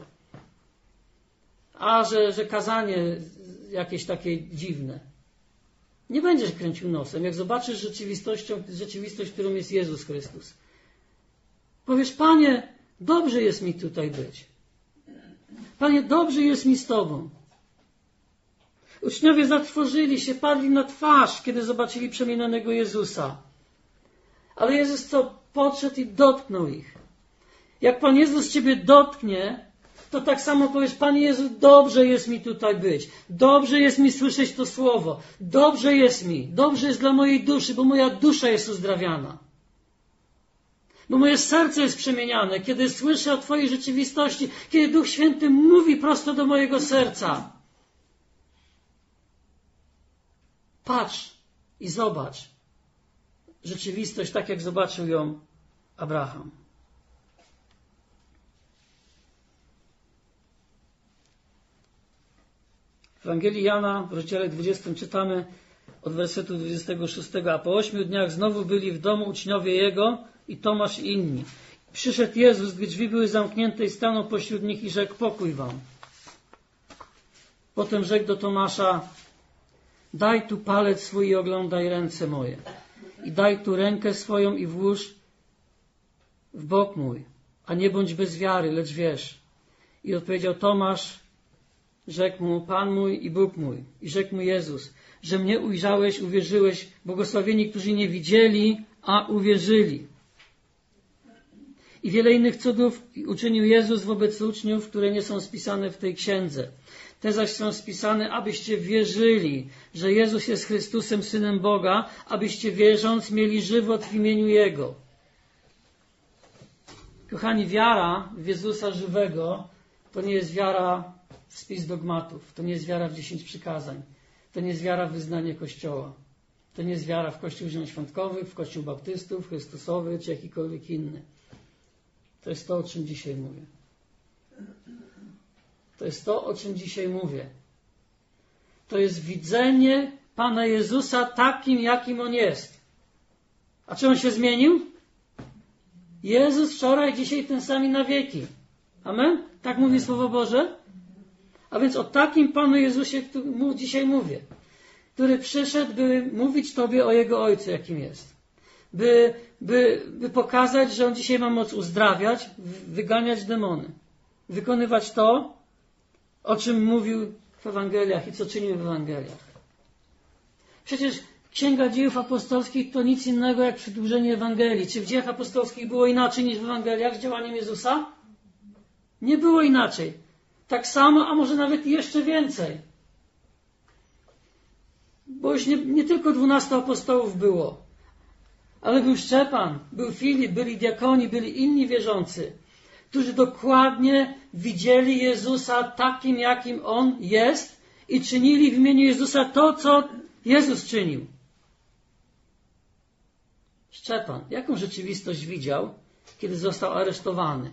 a że, że kazanie jakieś takie dziwne. Nie będziesz kręcił nosem, jak zobaczysz rzeczywistością, rzeczywistość, którą jest Jezus Chrystus. Powiesz, Panie, dobrze jest mi tutaj być. Panie, dobrze jest mi z Tobą. Uczniowie zatrwożyli się, padli na twarz, kiedy zobaczyli przemienionego Jezusa. Ale Jezus co? Podszedł i dotknął ich. Jak Pan Jezus Ciebie dotknie, to tak samo powiesz, Panie Jezu, dobrze jest mi tutaj być. Dobrze jest mi słyszeć to słowo. Dobrze jest mi. Dobrze jest dla mojej duszy, bo moja dusza jest uzdrawiana. Bo moje serce jest przemieniane, kiedy słyszę o Twojej rzeczywistości, kiedy Duch Święty mówi prosto do mojego serca. Patrz i zobacz rzeczywistość tak, jak zobaczył ją Abraham. W Ewangelii Jana w rozdziale dwudziestym czytamy od wersetu dwudziestego szóstego. A po ośmiu dniach znowu byli w domu uczniowie Jego i Tomasz i inni. Przyszedł Jezus, gdy drzwi były zamknięte i stanął pośród nich i rzekł, pokój wam. Potem rzekł do Tomasza, daj tu palec swój i oglądaj ręce moje. I daj tu rękę swoją i włóż w bok mój. A nie bądź bez wiary, lecz wierz. I odpowiedział Tomasz, rzekł mu, Pan mój i Bóg mój. I rzekł mu Jezus, że mnie ujrzałeś, uwierzyłeś, błogosławieni, którzy nie widzieli, a uwierzyli. I wiele innych cudów uczynił Jezus wobec uczniów, które nie są spisane w tej księdze. Te zaś są spisane, abyście wierzyli, że Jezus jest Chrystusem, Synem Boga, abyście wierząc mieli żywot w imieniu Jego. Kochani, wiara w Jezusa żywego to nie jest wiara w spis dogmatów, to nie jest wiara w dziesięć przykazań, to nie jest wiara w wyznanie Kościoła, to nie jest wiara w Kościół Zielonoświątkowy, w Kościół Baptystów, Chrystusowy czy jakikolwiek inny. To jest to, o czym dzisiaj mówię. To jest to, o czym dzisiaj mówię. To jest widzenie Pana Jezusa takim, jakim On jest. A czy On się zmienił? Jezus wczoraj, dzisiaj ten sam na wieki. Amen? Tak mówi Słowo Boże? A więc o takim Panu Jezusie dzisiaj mówię, który przyszedł, by mówić Tobie o Jego Ojcu, jakim jest. By, by, by pokazać, że On dzisiaj ma moc uzdrawiać, wyganiać demony. Wykonywać to, o czym mówił w Ewangeliach i co czynił w Ewangeliach. Przecież Księga Dziejów Apostolskich to nic innego jak przedłużenie Ewangelii. Czy w Dziejach Apostolskich było inaczej niż w Ewangeliach z działaniem Jezusa? Nie było inaczej. Tak samo, a może nawet jeszcze więcej. Bo już nie, nie tylko dwunastu apostołów było, ale był Szczepan, był Filip, byli diakoni, byli inni wierzący, którzy dokładnie widzieli Jezusa takim, jakim On jest i czynili w imieniu Jezusa to, co Jezus czynił. Szczepan, jaką rzeczywistość widział, kiedy został aresztowany?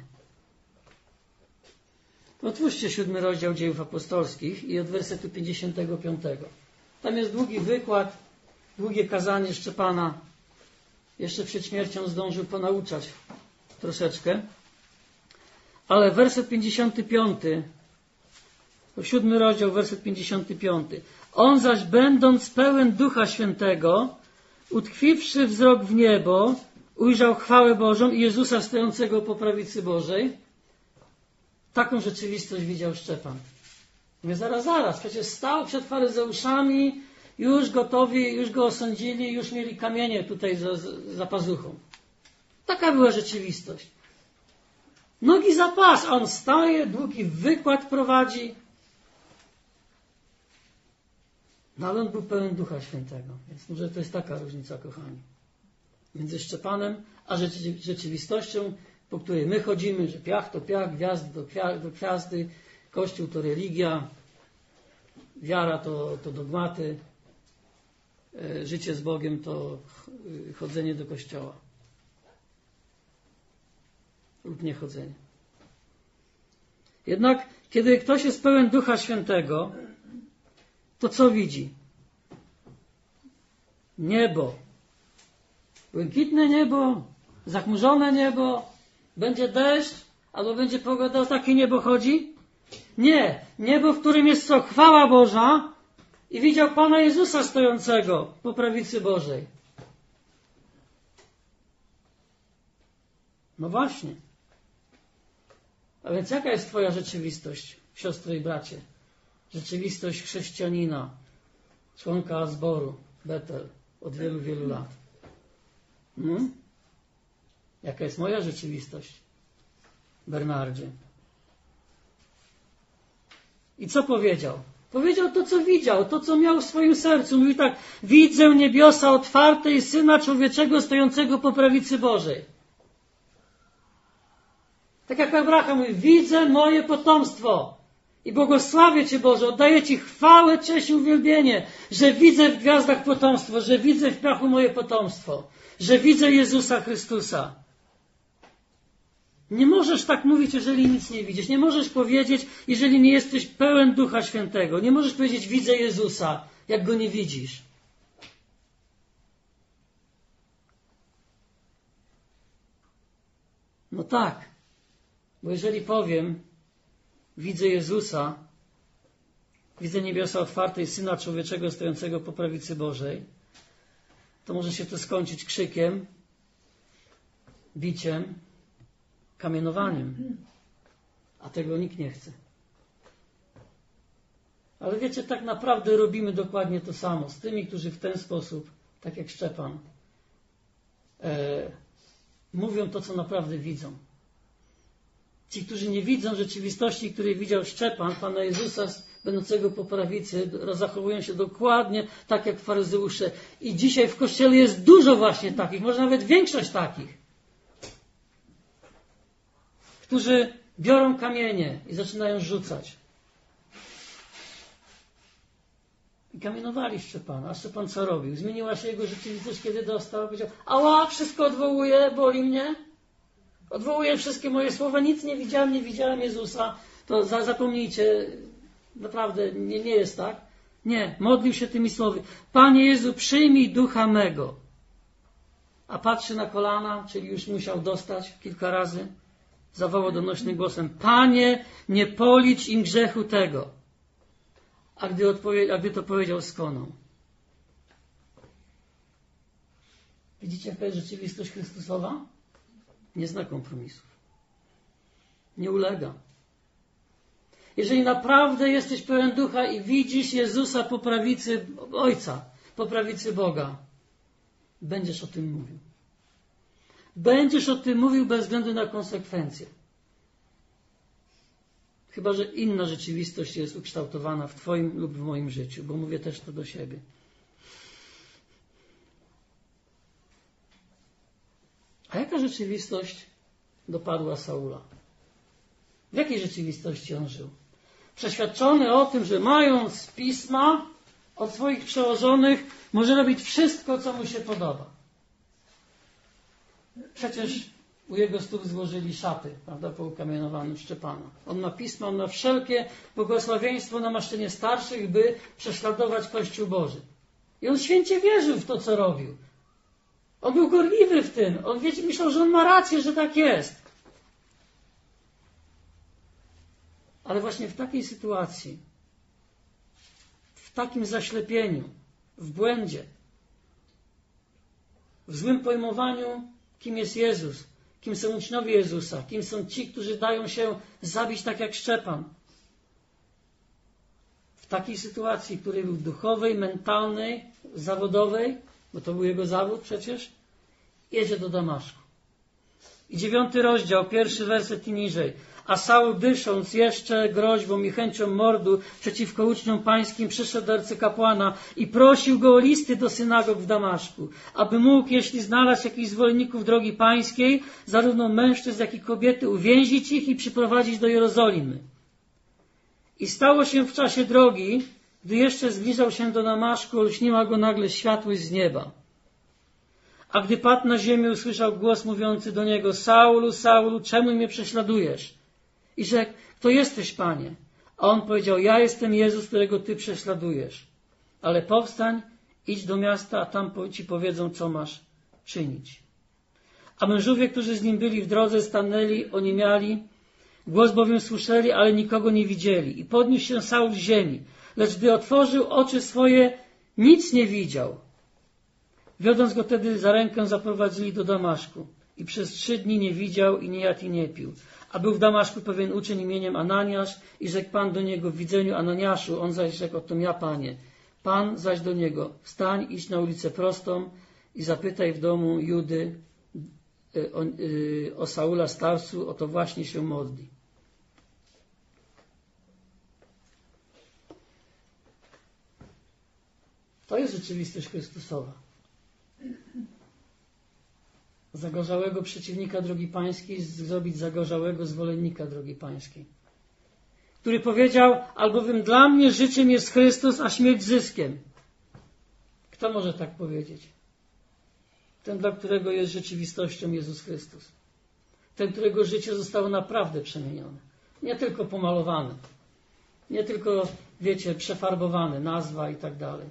Otwórzcie siódmy rozdział Dziejów Apostolskich i od wersetu pięćdziesiątego piątego. Tam jest długi wykład, długie kazanie Szczepana. Jeszcze przed śmiercią zdążył ponauczać troszeczkę. Ale werset pięćdziesiąty piąty, to siódmy rozdział, werset pięćdziesiąty piąty. On zaś, będąc pełen Ducha Świętego, utkwiwszy wzrok w niebo, ujrzał chwałę Bożą i Jezusa stojącego po prawicy Bożej. Taką rzeczywistość widział Szczepan. Mówię, zaraz, zaraz, przecież stał przed faryzeuszami, już gotowi, już go osądzili, już mieli kamienie tutaj za, za pazuchą. Taka była rzeczywistość. Nogi za pas, a on staje, długi wykład prowadzi. No ale on był pełen Ducha Świętego. Więc może to jest taka różnica, kochani. Między Szczepanem a rzeczywistością, po której my chodzimy, że piach to piach, gwiazdy to gwiazdy, Kościół to religia, wiara to, to dogmaty, życie z Bogiem to chodzenie do kościoła lub niechodzenie. Jednak kiedy ktoś jest pełen Ducha Świętego, to co widzi? Niebo. Błękitne niebo, zachmurzone niebo, będzie deszcz, albo będzie pogoda, o takie niebo chodzi? Nie. Niebo, w którym jest co? Chwała Boża i widział Pana Jezusa stojącego po prawicy Bożej. No właśnie. A więc jaka jest twoja rzeczywistość, siostro i bracie? Rzeczywistość chrześcijanina, członka zboru Betel od wielu, wielu lat. Hmm? Jaka jest moja rzeczywistość, Bernardzie? I co powiedział? Powiedział to, co widział, to, co miał w swoim sercu. Mówi tak: widzę niebiosa otwarte i Syna Człowieczego stojącego po prawicy Bożej. Tak jak Abraham mówi: widzę moje potomstwo i błogosławię Cię, Boże, oddaję Ci chwałę, cześć i uwielbienie, że widzę w gwiazdach potomstwo, że widzę w piachu moje potomstwo, że widzę Jezusa Chrystusa. Nie możesz tak mówić, jeżeli nic nie widzisz. Nie możesz powiedzieć, jeżeli nie jesteś pełen Ducha Świętego. Nie możesz powiedzieć: widzę Jezusa, jak Go nie widzisz. No tak, bo jeżeli powiem: widzę Jezusa, widzę niebiosa otwarte i Syna Człowieczego stojącego po prawicy Bożej, to może się to skończyć krzykiem, biciem, kamienowaniem. A tego nikt nie chce. Ale wiecie, tak naprawdę robimy dokładnie to samo z tymi, którzy w ten sposób, tak jak Szczepan, e, mówią to, co naprawdę widzą. Ci, którzy nie widzą rzeczywistości, której widział Szczepan, Pana Jezusa będącego po prawicy, zachowują się dokładnie tak jak faryzeusze. I dzisiaj w Kościele jest dużo właśnie takich, może nawet większość takich, którzy biorą kamienie i zaczynają rzucać. I kamienowali Szczepana. A Szczepan co robił? Zmieniła się jego rzeczywistość, kiedy dostał. Powiedział: ała, wszystko odwołuję, boli mnie. Odwołuję wszystkie moje słowa, nic nie widziałem, nie widziałem Jezusa. To za, zapomnijcie, naprawdę nie, nie jest tak. Nie, modlił się tymi słowy: Panie Jezu, przyjmij ducha mego. A patrzy na kolana, czyli już musiał dostać kilka razy. Zawołał donośnym głosem: Panie, nie policz im grzechu tego. A gdy, odpowie- a gdy to powiedział, skonał. Widzicie, jaka jest rzeczywistość Chrystusowa? Nie zna kompromisów. Nie ulega. Jeżeli naprawdę jesteś pełen Ducha i widzisz Jezusa po prawicy Ojca, po prawicy Boga, będziesz o tym mówił. Będziesz o tym mówił bez względu na konsekwencje. Chyba że inna rzeczywistość jest ukształtowana w Twoim lub w moim życiu, bo mówię też to do siebie. A jaka rzeczywistość dopadła Saula? W jakiej rzeczywistości on żył? Przeświadczony o tym, że mając pisma od swoich przełożonych, może robić wszystko, co mu się podoba. Przecież u jego stóp złożyli szaty, prawda, po ukamienowaniu Szczepana. On ma pisma, on ma wszelkie błogosławieństwo, namaszczenie starszych, by prześladować Kościół Boży. I on święcie wierzył w to, co robił. On był gorliwy w tym. On wiecie, myślał, że on ma rację, że tak jest. Ale właśnie w takiej sytuacji, w takim zaślepieniu, w błędzie, w złym pojmowaniu, kim jest Jezus, kim są uczniowie Jezusa, kim są ci, którzy dają się zabić tak jak Szczepan. W takiej sytuacji, której był duchowej, mentalnej, zawodowej, bo to był jego zawód przecież, jedzie do Damaszku. I dziewiąty rozdział, pierwszy werset i niżej. A Saul, dysząc jeszcze groźbą i chęcią mordu przeciwko uczniom pańskim, przyszedł do arcykapłana i prosił go o listy do synagog w Damaszku, aby mógł, jeśli znalazł jakichś zwolenników drogi pańskiej, zarówno mężczyzn, jak i kobiety, uwięzić ich i przyprowadzić do Jerozolimy. I stało się w czasie drogi, Gdy jeszcze zbliżał się do Damaszku, olśniła go nagle światłość z nieba. A gdy padł na ziemię, usłyszał głos mówiący do niego: Saulu, Saulu, czemu mnie prześladujesz? I rzekł: Kto jesteś, Panie? A on powiedział: Ja jestem Jezus, którego Ty prześladujesz. Ale powstań, idź do miasta, a tam Ci powiedzą, co masz czynić. A mężowie, którzy z nim byli w drodze, stanęli, oniemiali. Głos bowiem słyszeli, ale nikogo nie widzieli. I podniósł się Saul z ziemi. Lecz gdy otworzył oczy swoje, nic nie widział. Wiodąc go wtedy za rękę, zaprowadzili do Damaszku. I przez trzy dni nie widział i nie jadł i nie pił. A był w Damaszku pewien uczeń imieniem Ananiasz i rzekł Pan do niego w widzeniu: Ananiaszu. On zaś rzekł: Oto ja, Panie. Pan zaś do niego: Wstań, idź na ulicę prostą i zapytaj w domu Judy o, o Saula z Tarsu, oto właśnie się modli. To jest rzeczywistość Chrystusowa. Zagorzałego przeciwnika drogi pańskiej zrobić zagorzałego zwolennika drogi pańskiej. Który powiedział: albowiem dla mnie życiem jest Chrystus, a śmierć zyskiem. Kto może tak powiedzieć? Ten, dla którego jest rzeczywistością Jezus Chrystus. Ten, którego życie zostało naprawdę przemienione. Nie tylko pomalowane. Nie tylko, wiecie, przefarbowane, nazwa i tak dalej.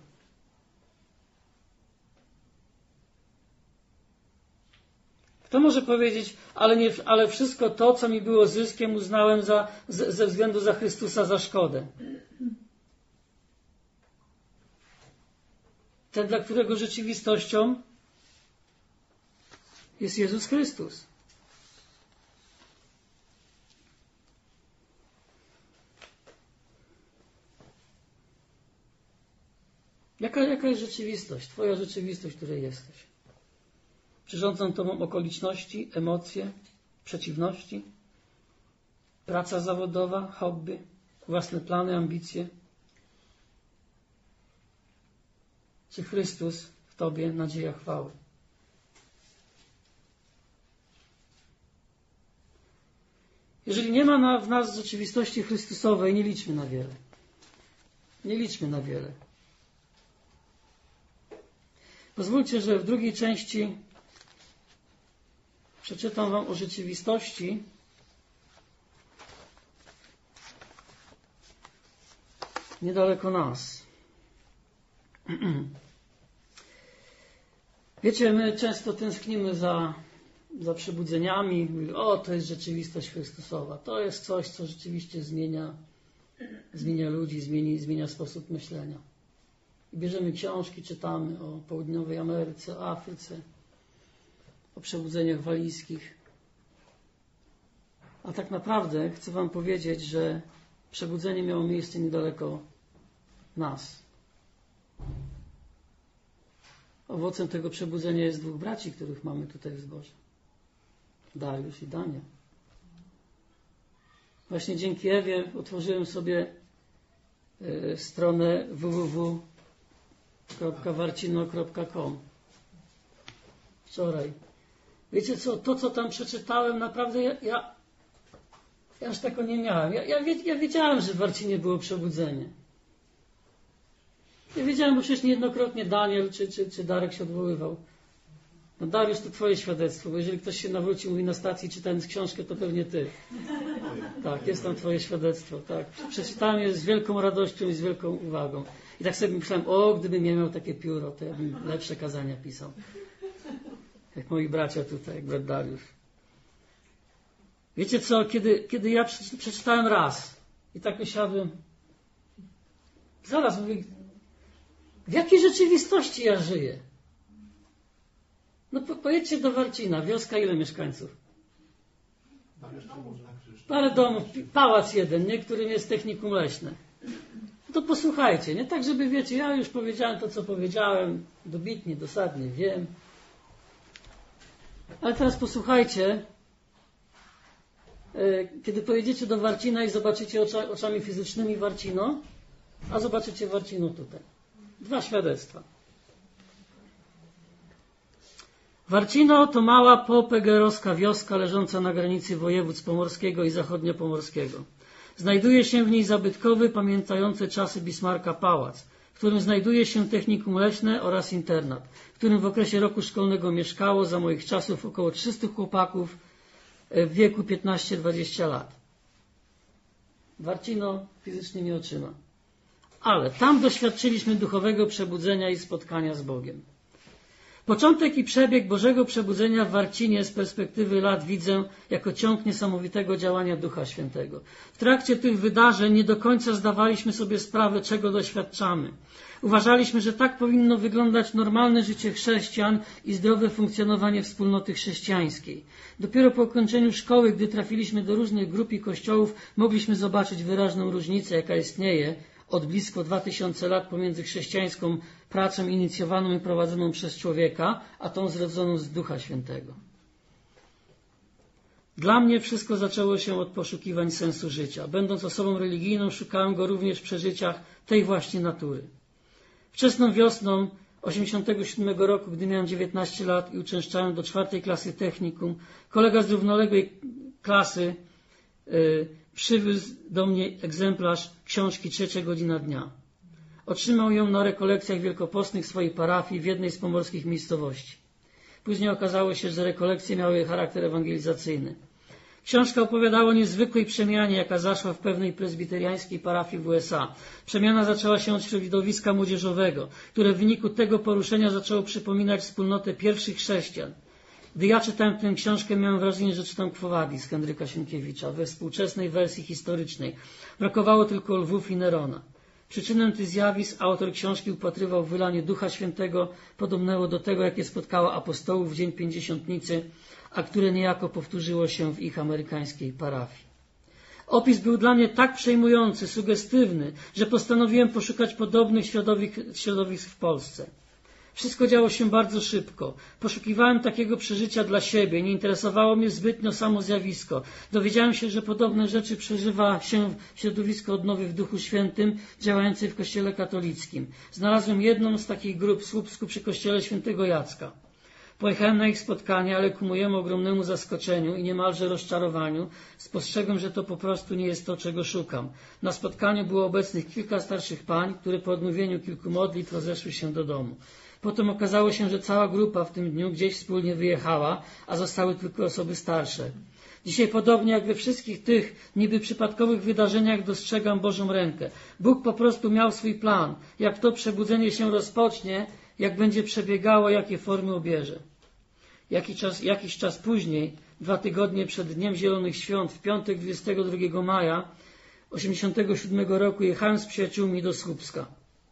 Kto może powiedzieć: ale, nie, ale wszystko to, co mi było zyskiem, uznałem za, ze, ze względu za Chrystusa za szkodę. Ten, dla którego rzeczywistością jest Jezus Chrystus. Jaka, jaka jest rzeczywistość? Twoja rzeczywistość, w której jesteś? Czy rządzą tobą okoliczności, emocje, przeciwności, praca zawodowa, hobby, własne plany, ambicje? Czy Chrystus w tobie, nadzieja chwały? Jeżeli nie ma na, w nas rzeczywistości Chrystusowej, nie liczmy na wiele. Nie liczmy na wiele. Pozwólcie, że w drugiej części przeczytam wam o rzeczywistości, niedaleko nas. Wiecie, my często tęsknimy za, za przebudzeniami. O, to jest rzeczywistość Chrystusowa. To jest coś, co rzeczywiście zmienia, zmienia ludzi, zmieni, zmienia sposób myślenia. I bierzemy książki, czytamy o południowej Ameryce, o Afryce, o przebudzeniach walijskich. A tak naprawdę chcę wam powiedzieć, że przebudzenie miało miejsce niedaleko nas. Owocem tego przebudzenia jest dwóch braci, których mamy tutaj w zborze. Dariusz i Dania. Właśnie dzięki Ewie otworzyłem sobie y, stronę w w w kropka warcino kropka com wczoraj. Wiecie co, to co tam przeczytałem, naprawdę ja, ja, ja aż tego nie miałem. Ja, ja, ja wiedziałem, że w Warcinie było przebudzenie. Ja wiedziałem, bo przecież niejednokrotnie Daniel czy, czy, czy Darek się odwoływał. No Dariusz, to twoje świadectwo, bo jeżeli ktoś się nawrócił, mówi na stacji, czytając książkę, to pewnie ty. Tak, jest tam twoje świadectwo. Tak. Przeczytałem je z wielką radością i z wielką uwagą. I tak sobie myślałem: o, gdybym ja miał takie pióro, to ja bym lepsze kazania pisał. Jak moi bracia tutaj, jak brat Dariusz. Wiecie co, kiedy, kiedy ja przeczytałem raz i tak usiadłem, zaraz mówię, w jakiej rzeczywistości ja żyję? No po, pojedźcie do Warcina, wioska ile mieszkańców? Parę domów, pałac jeden, nie, którym jest technikum leśne. No to posłuchajcie, nie tak, żeby wiecie, ja już powiedziałem to, co powiedziałem, dobitnie, dosadnie, wiem. Ale teraz posłuchajcie, kiedy pojedziecie do Warcina i zobaczycie ocza, oczami fizycznymi Warcino, a zobaczycie Warcino tutaj. Dwa świadectwa. Warcino to mała popegerowska wioska leżąca na granicy województw pomorskiego i zachodniopomorskiego. Znajduje się w niej zabytkowy, pamiętający czasy Bismarcka pałac, w którym znajduje się technikum leśne oraz internat, w którym w okresie roku szkolnego mieszkało za moich czasów około trzystu chłopaków w wieku piętnaście dwadzieścia lat. Warcino fizycznymi oczyma. Ale tam doświadczyliśmy duchowego przebudzenia i spotkania z Bogiem. Początek i przebieg Bożego przebudzenia w Warcinie z perspektywy lat widzę jako ciąg niesamowitego działania Ducha Świętego. W trakcie tych wydarzeń nie do końca zdawaliśmy sobie sprawę, czego doświadczamy. Uważaliśmy, że tak powinno wyglądać normalne życie chrześcijan i zdrowe funkcjonowanie wspólnoty chrześcijańskiej. Dopiero po ukończeniu szkoły, gdy trafiliśmy do różnych grup i kościołów, mogliśmy zobaczyć wyraźną różnicę, jaka istnieje od blisko dwa tysiące lat pomiędzy chrześcijańską pracą inicjowaną i prowadzoną przez człowieka, a tą zrodzoną z Ducha Świętego. Dla mnie wszystko zaczęło się od poszukiwań sensu życia. Będąc osobą religijną, szukałem go również w przeżyciach tej właśnie natury. Wczesną wiosną osiemdziesiątego siódmego roku, gdy miałem dziewiętnaście lat i uczęszczałem do czwartej klasy technikum, kolega z równoległej klasy yy, przywiózł do mnie egzemplarz książki Trzecia godzina dnia. Otrzymał ją na rekolekcjach wielkopostnych swojej parafii w jednej z pomorskich miejscowości. Później okazało się, że rekolekcje miały charakter ewangelizacyjny. Książka opowiadała o niezwykłej przemianie, jaka zaszła w pewnej prezbiteriańskiej parafii w U S A. Przemiana zaczęła się od środowiska młodzieżowego, które w wyniku tego poruszenia zaczęło przypominać wspólnotę pierwszych chrześcijan. Gdy ja czytałem tę książkę, miałem wrażenie, że czytam Quo Vadis Henryka Sienkiewicza we współczesnej wersji historycznej. Brakowało tylko lwów i Nerona. Przyczynę tych zjawisk autor książki upatrywał w wylanie Ducha Świętego, podobnego do tego, jakie spotkało apostołów w Dzień Pięćdziesiątnicy, a które niejako powtórzyło się w ich amerykańskiej parafii. Opis był dla mnie tak przejmujący, sugestywny, że postanowiłem poszukać podobnych środowisk w Polsce. Wszystko działo się bardzo szybko. Poszukiwałem takiego przeżycia dla siebie. Nie interesowało mnie zbytnio samo zjawisko. Dowiedziałem się, że podobne rzeczy przeżywa się środowisko odnowy w Duchu Świętym działającej w Kościele katolickim. Znalazłem jedną z takich grup w Słupsku przy Kościele Świętego Jacka. Pojechałem na ich spotkanie, ale ku mojemu ogromnemu zaskoczeniu i niemalże rozczarowaniu spostrzegłem, że to po prostu nie jest to, czego szukam. Na spotkaniu było obecnych kilka starszych pań, które po odmówieniu kilku modlitw rozeszły się do domu. Potem okazało się, że cała grupa w tym dniu gdzieś wspólnie wyjechała, a zostały tylko osoby starsze. Dzisiaj podobnie jak we wszystkich tych niby przypadkowych wydarzeniach dostrzegam Bożą rękę. Bóg po prostu miał swój plan. Jak to przebudzenie się rozpocznie, jak będzie przebiegało, jakie formy obierze. Jakiś czas, jakiś czas później, dwa tygodnie przed Dniem Zielonych Świąt, w piątek dwudziestego drugiego maja osiemdziesiątego siódmego roku jechałem z przyjaciółmi do Słupska.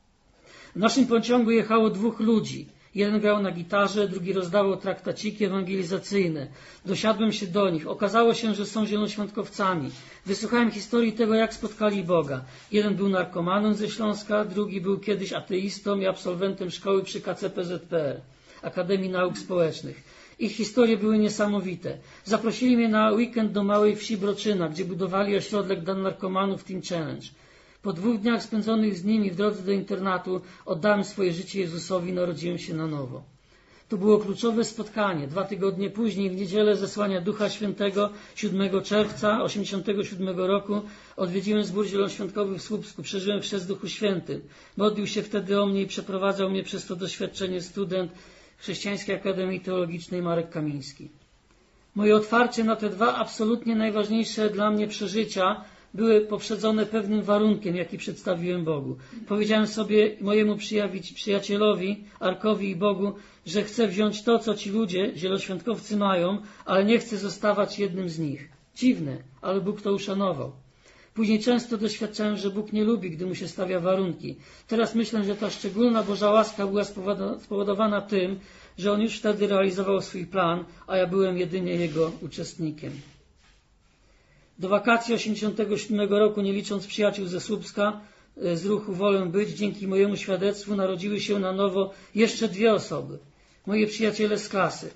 W naszym pociągu jechało dwóch ludzi. Jeden grał na gitarze, drugi rozdawał traktaciki ewangelizacyjne. Dosiadłem się do nich. Okazało się, że są zielonoświątkowcami. Wysłuchałem historii tego, jak spotkali Boga. Jeden był narkomanem ze Śląska, drugi był kiedyś ateistą i absolwentem szkoły przy K C P Z P R, Akademii Nauk Społecznych. Ich historie były niesamowite. Zaprosili mnie na weekend do małej wsi Broczyna, gdzie budowali ośrodek dla narkomanów Teen Challenge. Po dwóch dniach spędzonych z nimi w drodze do internatu oddałem swoje życie Jezusowi i narodziłem się na nowo. To było kluczowe spotkanie. Dwa tygodnie później, w niedzielę zesłania Ducha Świętego, siódmego czerwca osiemdziesiątego siódmego roku, odwiedziłem zbór zielonoświątkowy w Słupsku. Przeżyłem chrzest w Duchu Świętym. Modlił się wtedy o mnie i przeprowadzał mnie przez to doświadczenie student Chrześcijańskiej Akademii Teologicznej Marek Kamiński. Moje otwarcie na te dwa absolutnie najważniejsze dla mnie przeżycia były poprzedzone pewnym warunkiem, jaki przedstawiłem Bogu. Powiedziałem sobie, mojemu przyjacielowi, Arkowi i Bogu, że chcę wziąć to, co ci ludzie, zielonoświątkowcy mają, ale nie chcę zostawać jednym z nich. Dziwne, ale Bóg to uszanował. Później często doświadczałem, że Bóg nie lubi, gdy mu się stawia warunki. Teraz myślę, że ta szczególna Boża łaska była spowodowana tym, że On już wtedy realizował swój plan, a ja byłem jedynie Jego uczestnikiem. Do wakacji osiemdziesiątego siódmego roku, nie licząc przyjaciół ze Słupska, z ruchu Wolę Być, dzięki mojemu świadectwu narodziły się na nowo jeszcze dwie osoby. Moje przyjaciele z klasy.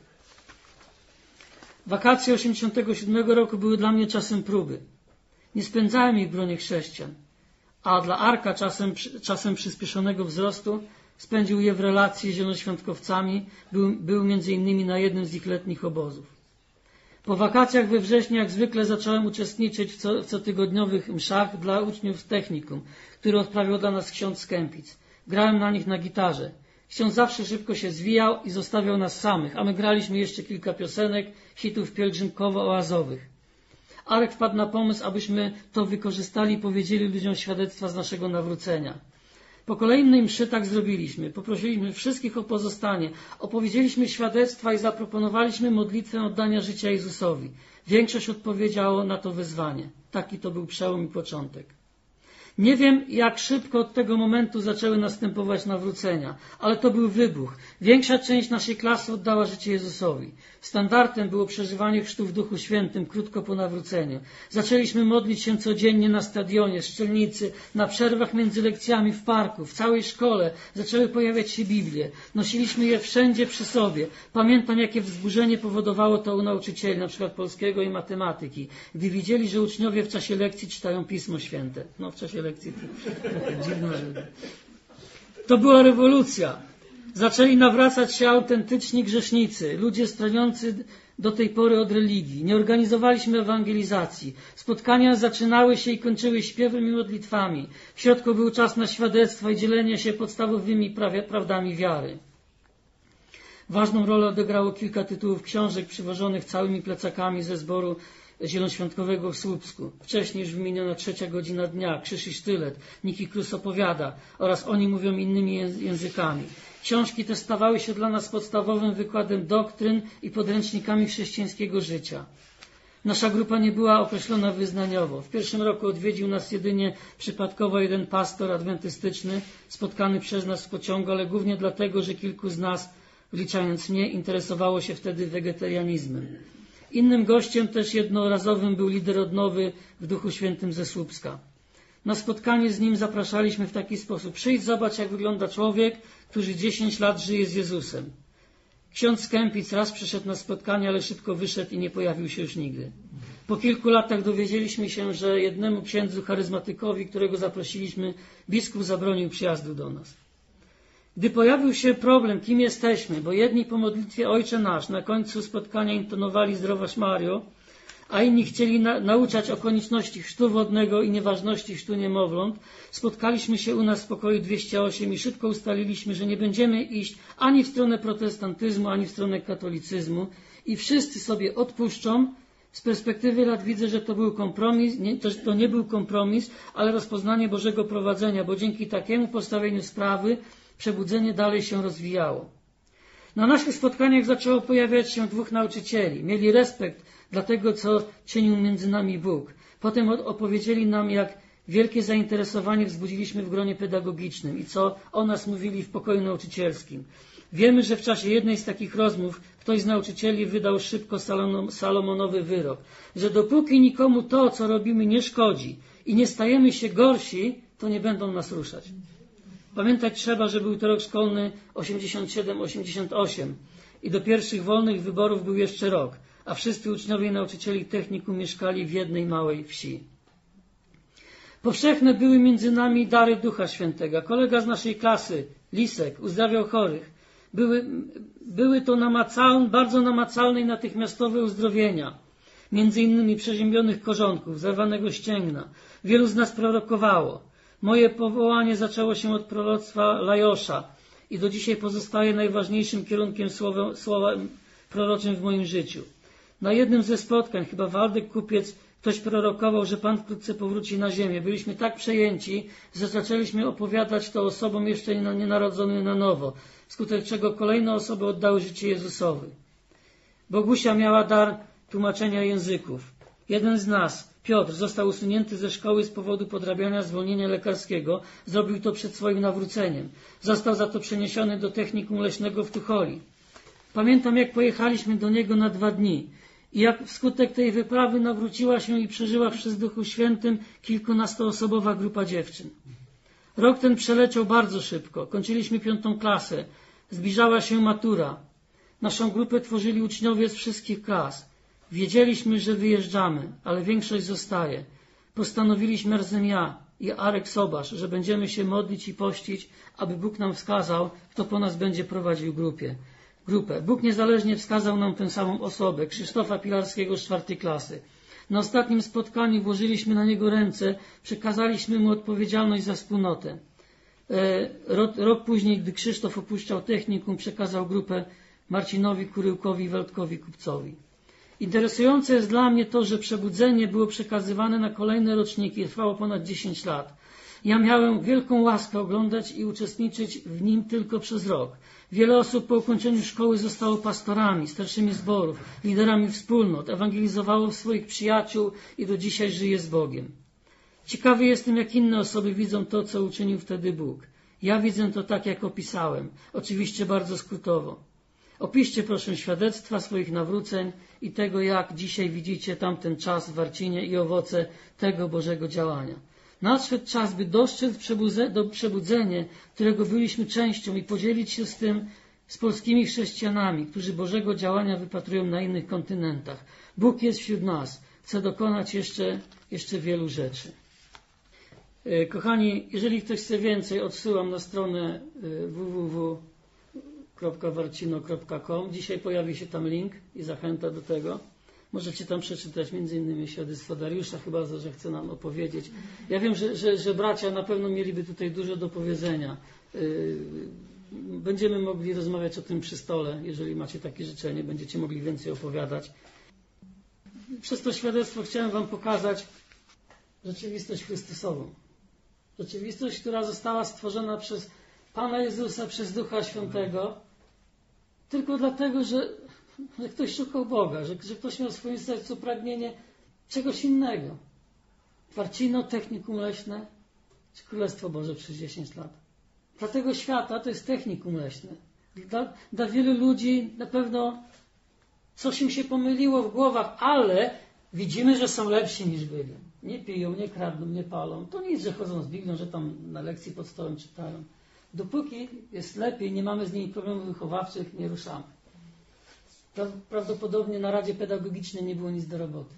Wakacje osiemdziesiątego siódmego roku były dla mnie czasem próby. Nie spędzałem ich w gronie chrześcijan, a dla Arka czasem, czasem przyspieszonego wzrostu spędził je w relacji z zielonoświątkowcami, był, był między innymi na jednym z ich letnich obozów. Po wakacjach we wrześniu jak zwykle zacząłem uczestniczyć w, co, w cotygodniowych mszach dla uczniów z technikum, które odprawiał dla nas ksiądz z Kępic. Grałem na nich na gitarze. Ksiądz zawsze szybko się zwijał i zostawiał nas samych, a my graliśmy jeszcze kilka piosenek, hitów pielgrzymkowo-oazowych. Arek wpadł na pomysł, abyśmy to wykorzystali i powiedzieli ludziom świadectwa z naszego nawrócenia. Po kolejnej mszy tak zrobiliśmy. Poprosiliśmy wszystkich o pozostanie. Opowiedzieliśmy świadectwa i zaproponowaliśmy modlitwę oddania życia Jezusowi. Większość odpowiedziało na to wezwanie. Taki to był przełom i początek. Nie wiem, jak szybko od tego momentu zaczęły następować nawrócenia, ale to był wybuch. Większa część naszej klasy oddała życie Jezusowi. Standardem było przeżywanie chrztu w Duchu Świętym krótko po nawróceniu. Zaczęliśmy modlić się codziennie na stadionie, strzelnicy, na przerwach między lekcjami, w parku, w całej szkole. Zaczęły pojawiać się Biblie. Nosiliśmy je wszędzie przy sobie. Pamiętam, jakie wzburzenie powodowało to u nauczycieli, na przykład polskiego i matematyki, gdy widzieli, że uczniowie w czasie lekcji czytają Pismo Święte. No, w czasie lekcji to trochę dziwne, że... To była rewolucja. Zaczęli nawracać się autentyczni grzesznicy, ludzie stroniący do tej pory od religii. Nie organizowaliśmy ewangelizacji. Spotkania zaczynały się i kończyły śpiewem i modlitwami. W środku był czas na świadectwa i dzielenie się podstawowymi prawie, prawdami wiary. Ważną rolę odegrało kilka tytułów książek przywożonych całymi plecakami ze zboru zielonoświątkowego w Słupsku. Wcześniej już wymieniona Trzecia godzina dnia, Krzyż i sztylet, Niki Krus opowiada oraz Oni mówią innymi językami. Książki te stawały się dla nas podstawowym wykładem doktryn i podręcznikami chrześcijańskiego życia. Nasza grupa nie była określona wyznaniowo. W pierwszym roku odwiedził nas jedynie przypadkowo jeden pastor adwentystyczny, spotkany przez nas w pociągu, ale głównie dlatego, że kilku z nas, wliczając mnie, interesowało się wtedy wegetarianizmem. Innym gościem, też jednorazowym, był lider odnowy w Duchu Świętym ze Słupska. Na spotkanie z nim zapraszaliśmy w taki sposób. Przyjdź, zobacz, jak wygląda człowiek, który dziesięć lat żyje z Jezusem. Ksiądz z Kępic raz przyszedł na spotkanie, ale szybko wyszedł i nie pojawił się już nigdy. Po kilku latach dowiedzieliśmy się, że jednemu księdzu charyzmatykowi, którego zaprosiliśmy, biskup zabronił przyjazdu do nas. Gdy pojawił się problem, kim jesteśmy, bo jedni po modlitwie Ojcze Nasz na końcu spotkania intonowali Zdrowaś Mario, a inni chcieli na, nauczać o konieczności chrztu wodnego i nieważności chrztu niemowląt, spotkaliśmy się u nas w pokoju dwieście osiem i szybko ustaliliśmy, że nie będziemy iść ani w stronę protestantyzmu, ani w stronę katolicyzmu i wszyscy sobie odpuszczą. Z perspektywy lat widzę, że to był kompromis, nie, to, to nie był kompromis, ale rozpoznanie Bożego prowadzenia, bo dzięki takiemu postawieniu sprawy przebudzenie dalej się rozwijało. Na naszych spotkaniach zaczęło pojawiać się dwóch nauczycieli. Mieli respekt dla tego, co czynił między nami Bóg. Potem opowiedzieli nam, jak wielkie zainteresowanie wzbudziliśmy w gronie pedagogicznym i co o nas mówili w pokoju nauczycielskim. Wiemy, że w czasie jednej z takich rozmów ktoś z nauczycieli wydał szybko salomonowy wyrok, że dopóki nikomu to, co robimy, nie szkodzi i nie stajemy się gorsi, to nie będą nas ruszać. Pamiętać trzeba, że był to rok szkolny osiemdziesiąt siedem osiemdziesiąt osiem i do pierwszych wolnych wyborów był jeszcze rok, a wszyscy uczniowie i nauczycieli technikum mieszkali w jednej małej wsi. Powszechne były między nami dary Ducha Świętego. Kolega z naszej klasy, Lisek, uzdrawiał chorych. Były, były to namacalne, bardzo namacalne i natychmiastowe uzdrowienia. Między innymi przeziębionych korzonków, zerwanego ścięgna. Wielu z nas prorokowało. Moje powołanie zaczęło się od proroctwa Lajosza i do dzisiaj pozostaje najważniejszym kierunkiem słowa, słowa proroczym w moim życiu. Na jednym ze spotkań, chyba Waldek Kupiec, ktoś prorokował, że Pan wkrótce powróci na ziemię. Byliśmy tak przejęci, że zaczęliśmy opowiadać to osobom jeszcze nienarodzonym na nowo, wskutek czego kolejne osoby oddały życie Jezusowi. Bogusia miała dar tłumaczenia języków. Jeden z nas, Piotr, został usunięty ze szkoły z powodu podrabiania zwolnienia lekarskiego. Zrobił to przed swoim nawróceniem. Został za to przeniesiony do technikum leśnego w Tucholi. Pamiętam, jak pojechaliśmy do niego na dwa dni i jak wskutek tej wyprawy nawróciła się i przeżyła przez Duchu Świętym kilkunastoosobowa grupa dziewczyn. Rok ten przeleciał bardzo szybko. Kończyliśmy piątą klasę. Zbliżała się matura. Naszą grupę tworzyli uczniowie z wszystkich klas. Wiedzieliśmy, że wyjeżdżamy, ale większość zostaje. Postanowiliśmy razem ja i Arek Sobasz, że będziemy się modlić i pościć, aby Bóg nam wskazał, kto po nas będzie prowadził grupie. grupę. Bóg niezależnie wskazał nam tę samą osobę, Krzysztofa Pilarskiego z czwartej klasy. Na ostatnim spotkaniu włożyliśmy na niego ręce, przekazaliśmy mu odpowiedzialność za wspólnotę. Rok, rok później, gdy Krzysztof opuszczał technikum, przekazał grupę Marcinowi Kuryłkowi i Waldkowi Kupcowi. Interesujące jest dla mnie to, że przebudzenie było przekazywane na kolejne roczniki, trwało ponad dziesięć lat. Ja miałem wielką łaskę oglądać i uczestniczyć w nim tylko przez rok. Wiele osób po ukończeniu szkoły zostało pastorami, starszymi zborów, liderami wspólnot, ewangelizowało swoich przyjaciół i do dzisiaj żyje z Bogiem. Ciekawy jestem, jak inne osoby widzą to, co uczynił wtedy Bóg. Ja widzę to tak, jak opisałem. Oczywiście bardzo skrótowo. Opiszcie proszę świadectwa swoich nawróceń i tego, jak dzisiaj widzicie tamten czas w Warcinie i owoce tego Bożego działania. Nadszedł czas, by dostrzec do przebudzenie, którego byliśmy częścią i podzielić się z tym z polskimi chrześcijanami, którzy Bożego działania wypatrują na innych kontynentach. Bóg jest wśród nas. Chce dokonać jeszcze, jeszcze wielu rzeczy. Kochani, jeżeli ktoś chce więcej, odsyłam na stronę w w w kropka warcino kropka com. Dzisiaj pojawi się tam link i zachęta do tego. Możecie tam przeczytać między innymi świadectwo Dariusza, chyba że chce nam opowiedzieć. Ja wiem, że, że, że bracia na pewno mieliby tutaj dużo do powiedzenia. Będziemy mogli rozmawiać o tym przy stole, jeżeli macie takie życzenie, będziecie mogli więcej opowiadać. Przez to świadectwo chciałem wam pokazać rzeczywistość Chrystusową. Rzeczywistość, która została stworzona przez Pana Jezusa, przez Ducha Świętego, tylko dlatego, że, że ktoś szukał Boga, że, że ktoś miał w swoim sercu pragnienie czegoś innego. Warcino, technikum leśne, czy Królestwo Boże przez dziesięć lat. Dla tego świata to jest technikum leśne. Dla, dla wielu ludzi na pewno coś im się pomyliło w głowach, ale widzimy, że są lepsi niż byli. Nie piją, nie kradną, nie palą. To nic, że chodzą z Biblią, że tam na lekcji pod stołem czytają. Dopóki jest lepiej, nie mamy z nimi problemów wychowawczych, nie ruszamy. Prawdopodobnie na Radzie Pedagogicznej nie było nic do roboty.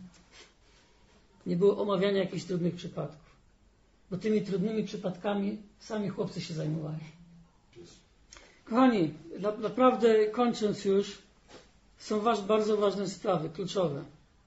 Nie było omawiania jakichś trudnych przypadków. Bo tymi trudnymi przypadkami sami chłopcy się zajmowali. Kochani, naprawdę kończąc już, są waż, bardzo ważne sprawy, kluczowe.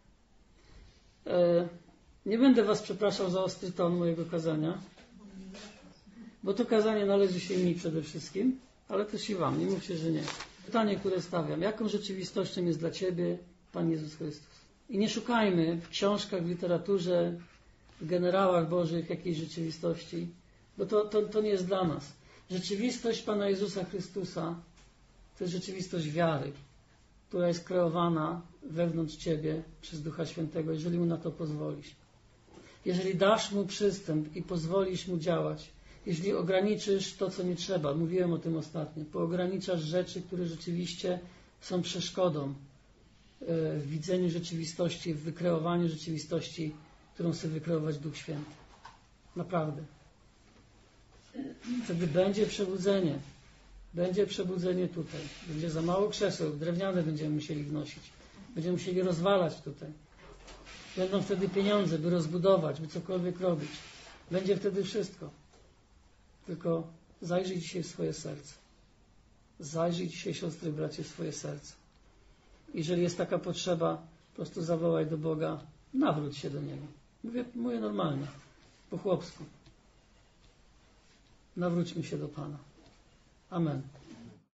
E, nie będę was przepraszał za ostry ton mojego kazania, bo to kazanie należy się mi przede wszystkim, ale też i wam, nie mówcie, że nie. Pytanie, które stawiam, jaką rzeczywistością jest dla ciebie Pan Jezus Chrystus? I nie szukajmy w książkach, w literaturze, w generałach bożych jakiejś rzeczywistości, bo to, to, to nie jest dla nas. Rzeczywistość Pana Jezusa Chrystusa to jest rzeczywistość wiary, która jest kreowana wewnątrz ciebie przez Ducha Świętego, jeżeli Mu na to pozwolisz. Jeżeli dasz Mu przystęp i pozwolisz Mu działać, jeśli ograniczysz to, co nie trzeba, mówiłem o tym ostatnio, poograniczasz rzeczy, które rzeczywiście są przeszkodą w widzeniu rzeczywistości, w wykreowaniu rzeczywistości, którą chce wykreować Duch Święty. Naprawdę. Wtedy będzie przebudzenie. Będzie przebudzenie tutaj. Będzie za mało krzeseł, drewniane będziemy musieli wnosić. Będziemy musieli rozwalać tutaj. Będą wtedy pieniądze, by rozbudować, by cokolwiek robić. Będzie wtedy wszystko. Tylko zajrzyj dzisiaj w swoje serce. Zajrzyj dzisiaj, siostry, bracie, w swoje serce. Jeżeli jest taka potrzeba, po prostu zawołaj do Boga, nawróć się do Niego. Mówię, mówię normalnie, po chłopsku. Nawróćmy się do Pana. Amen.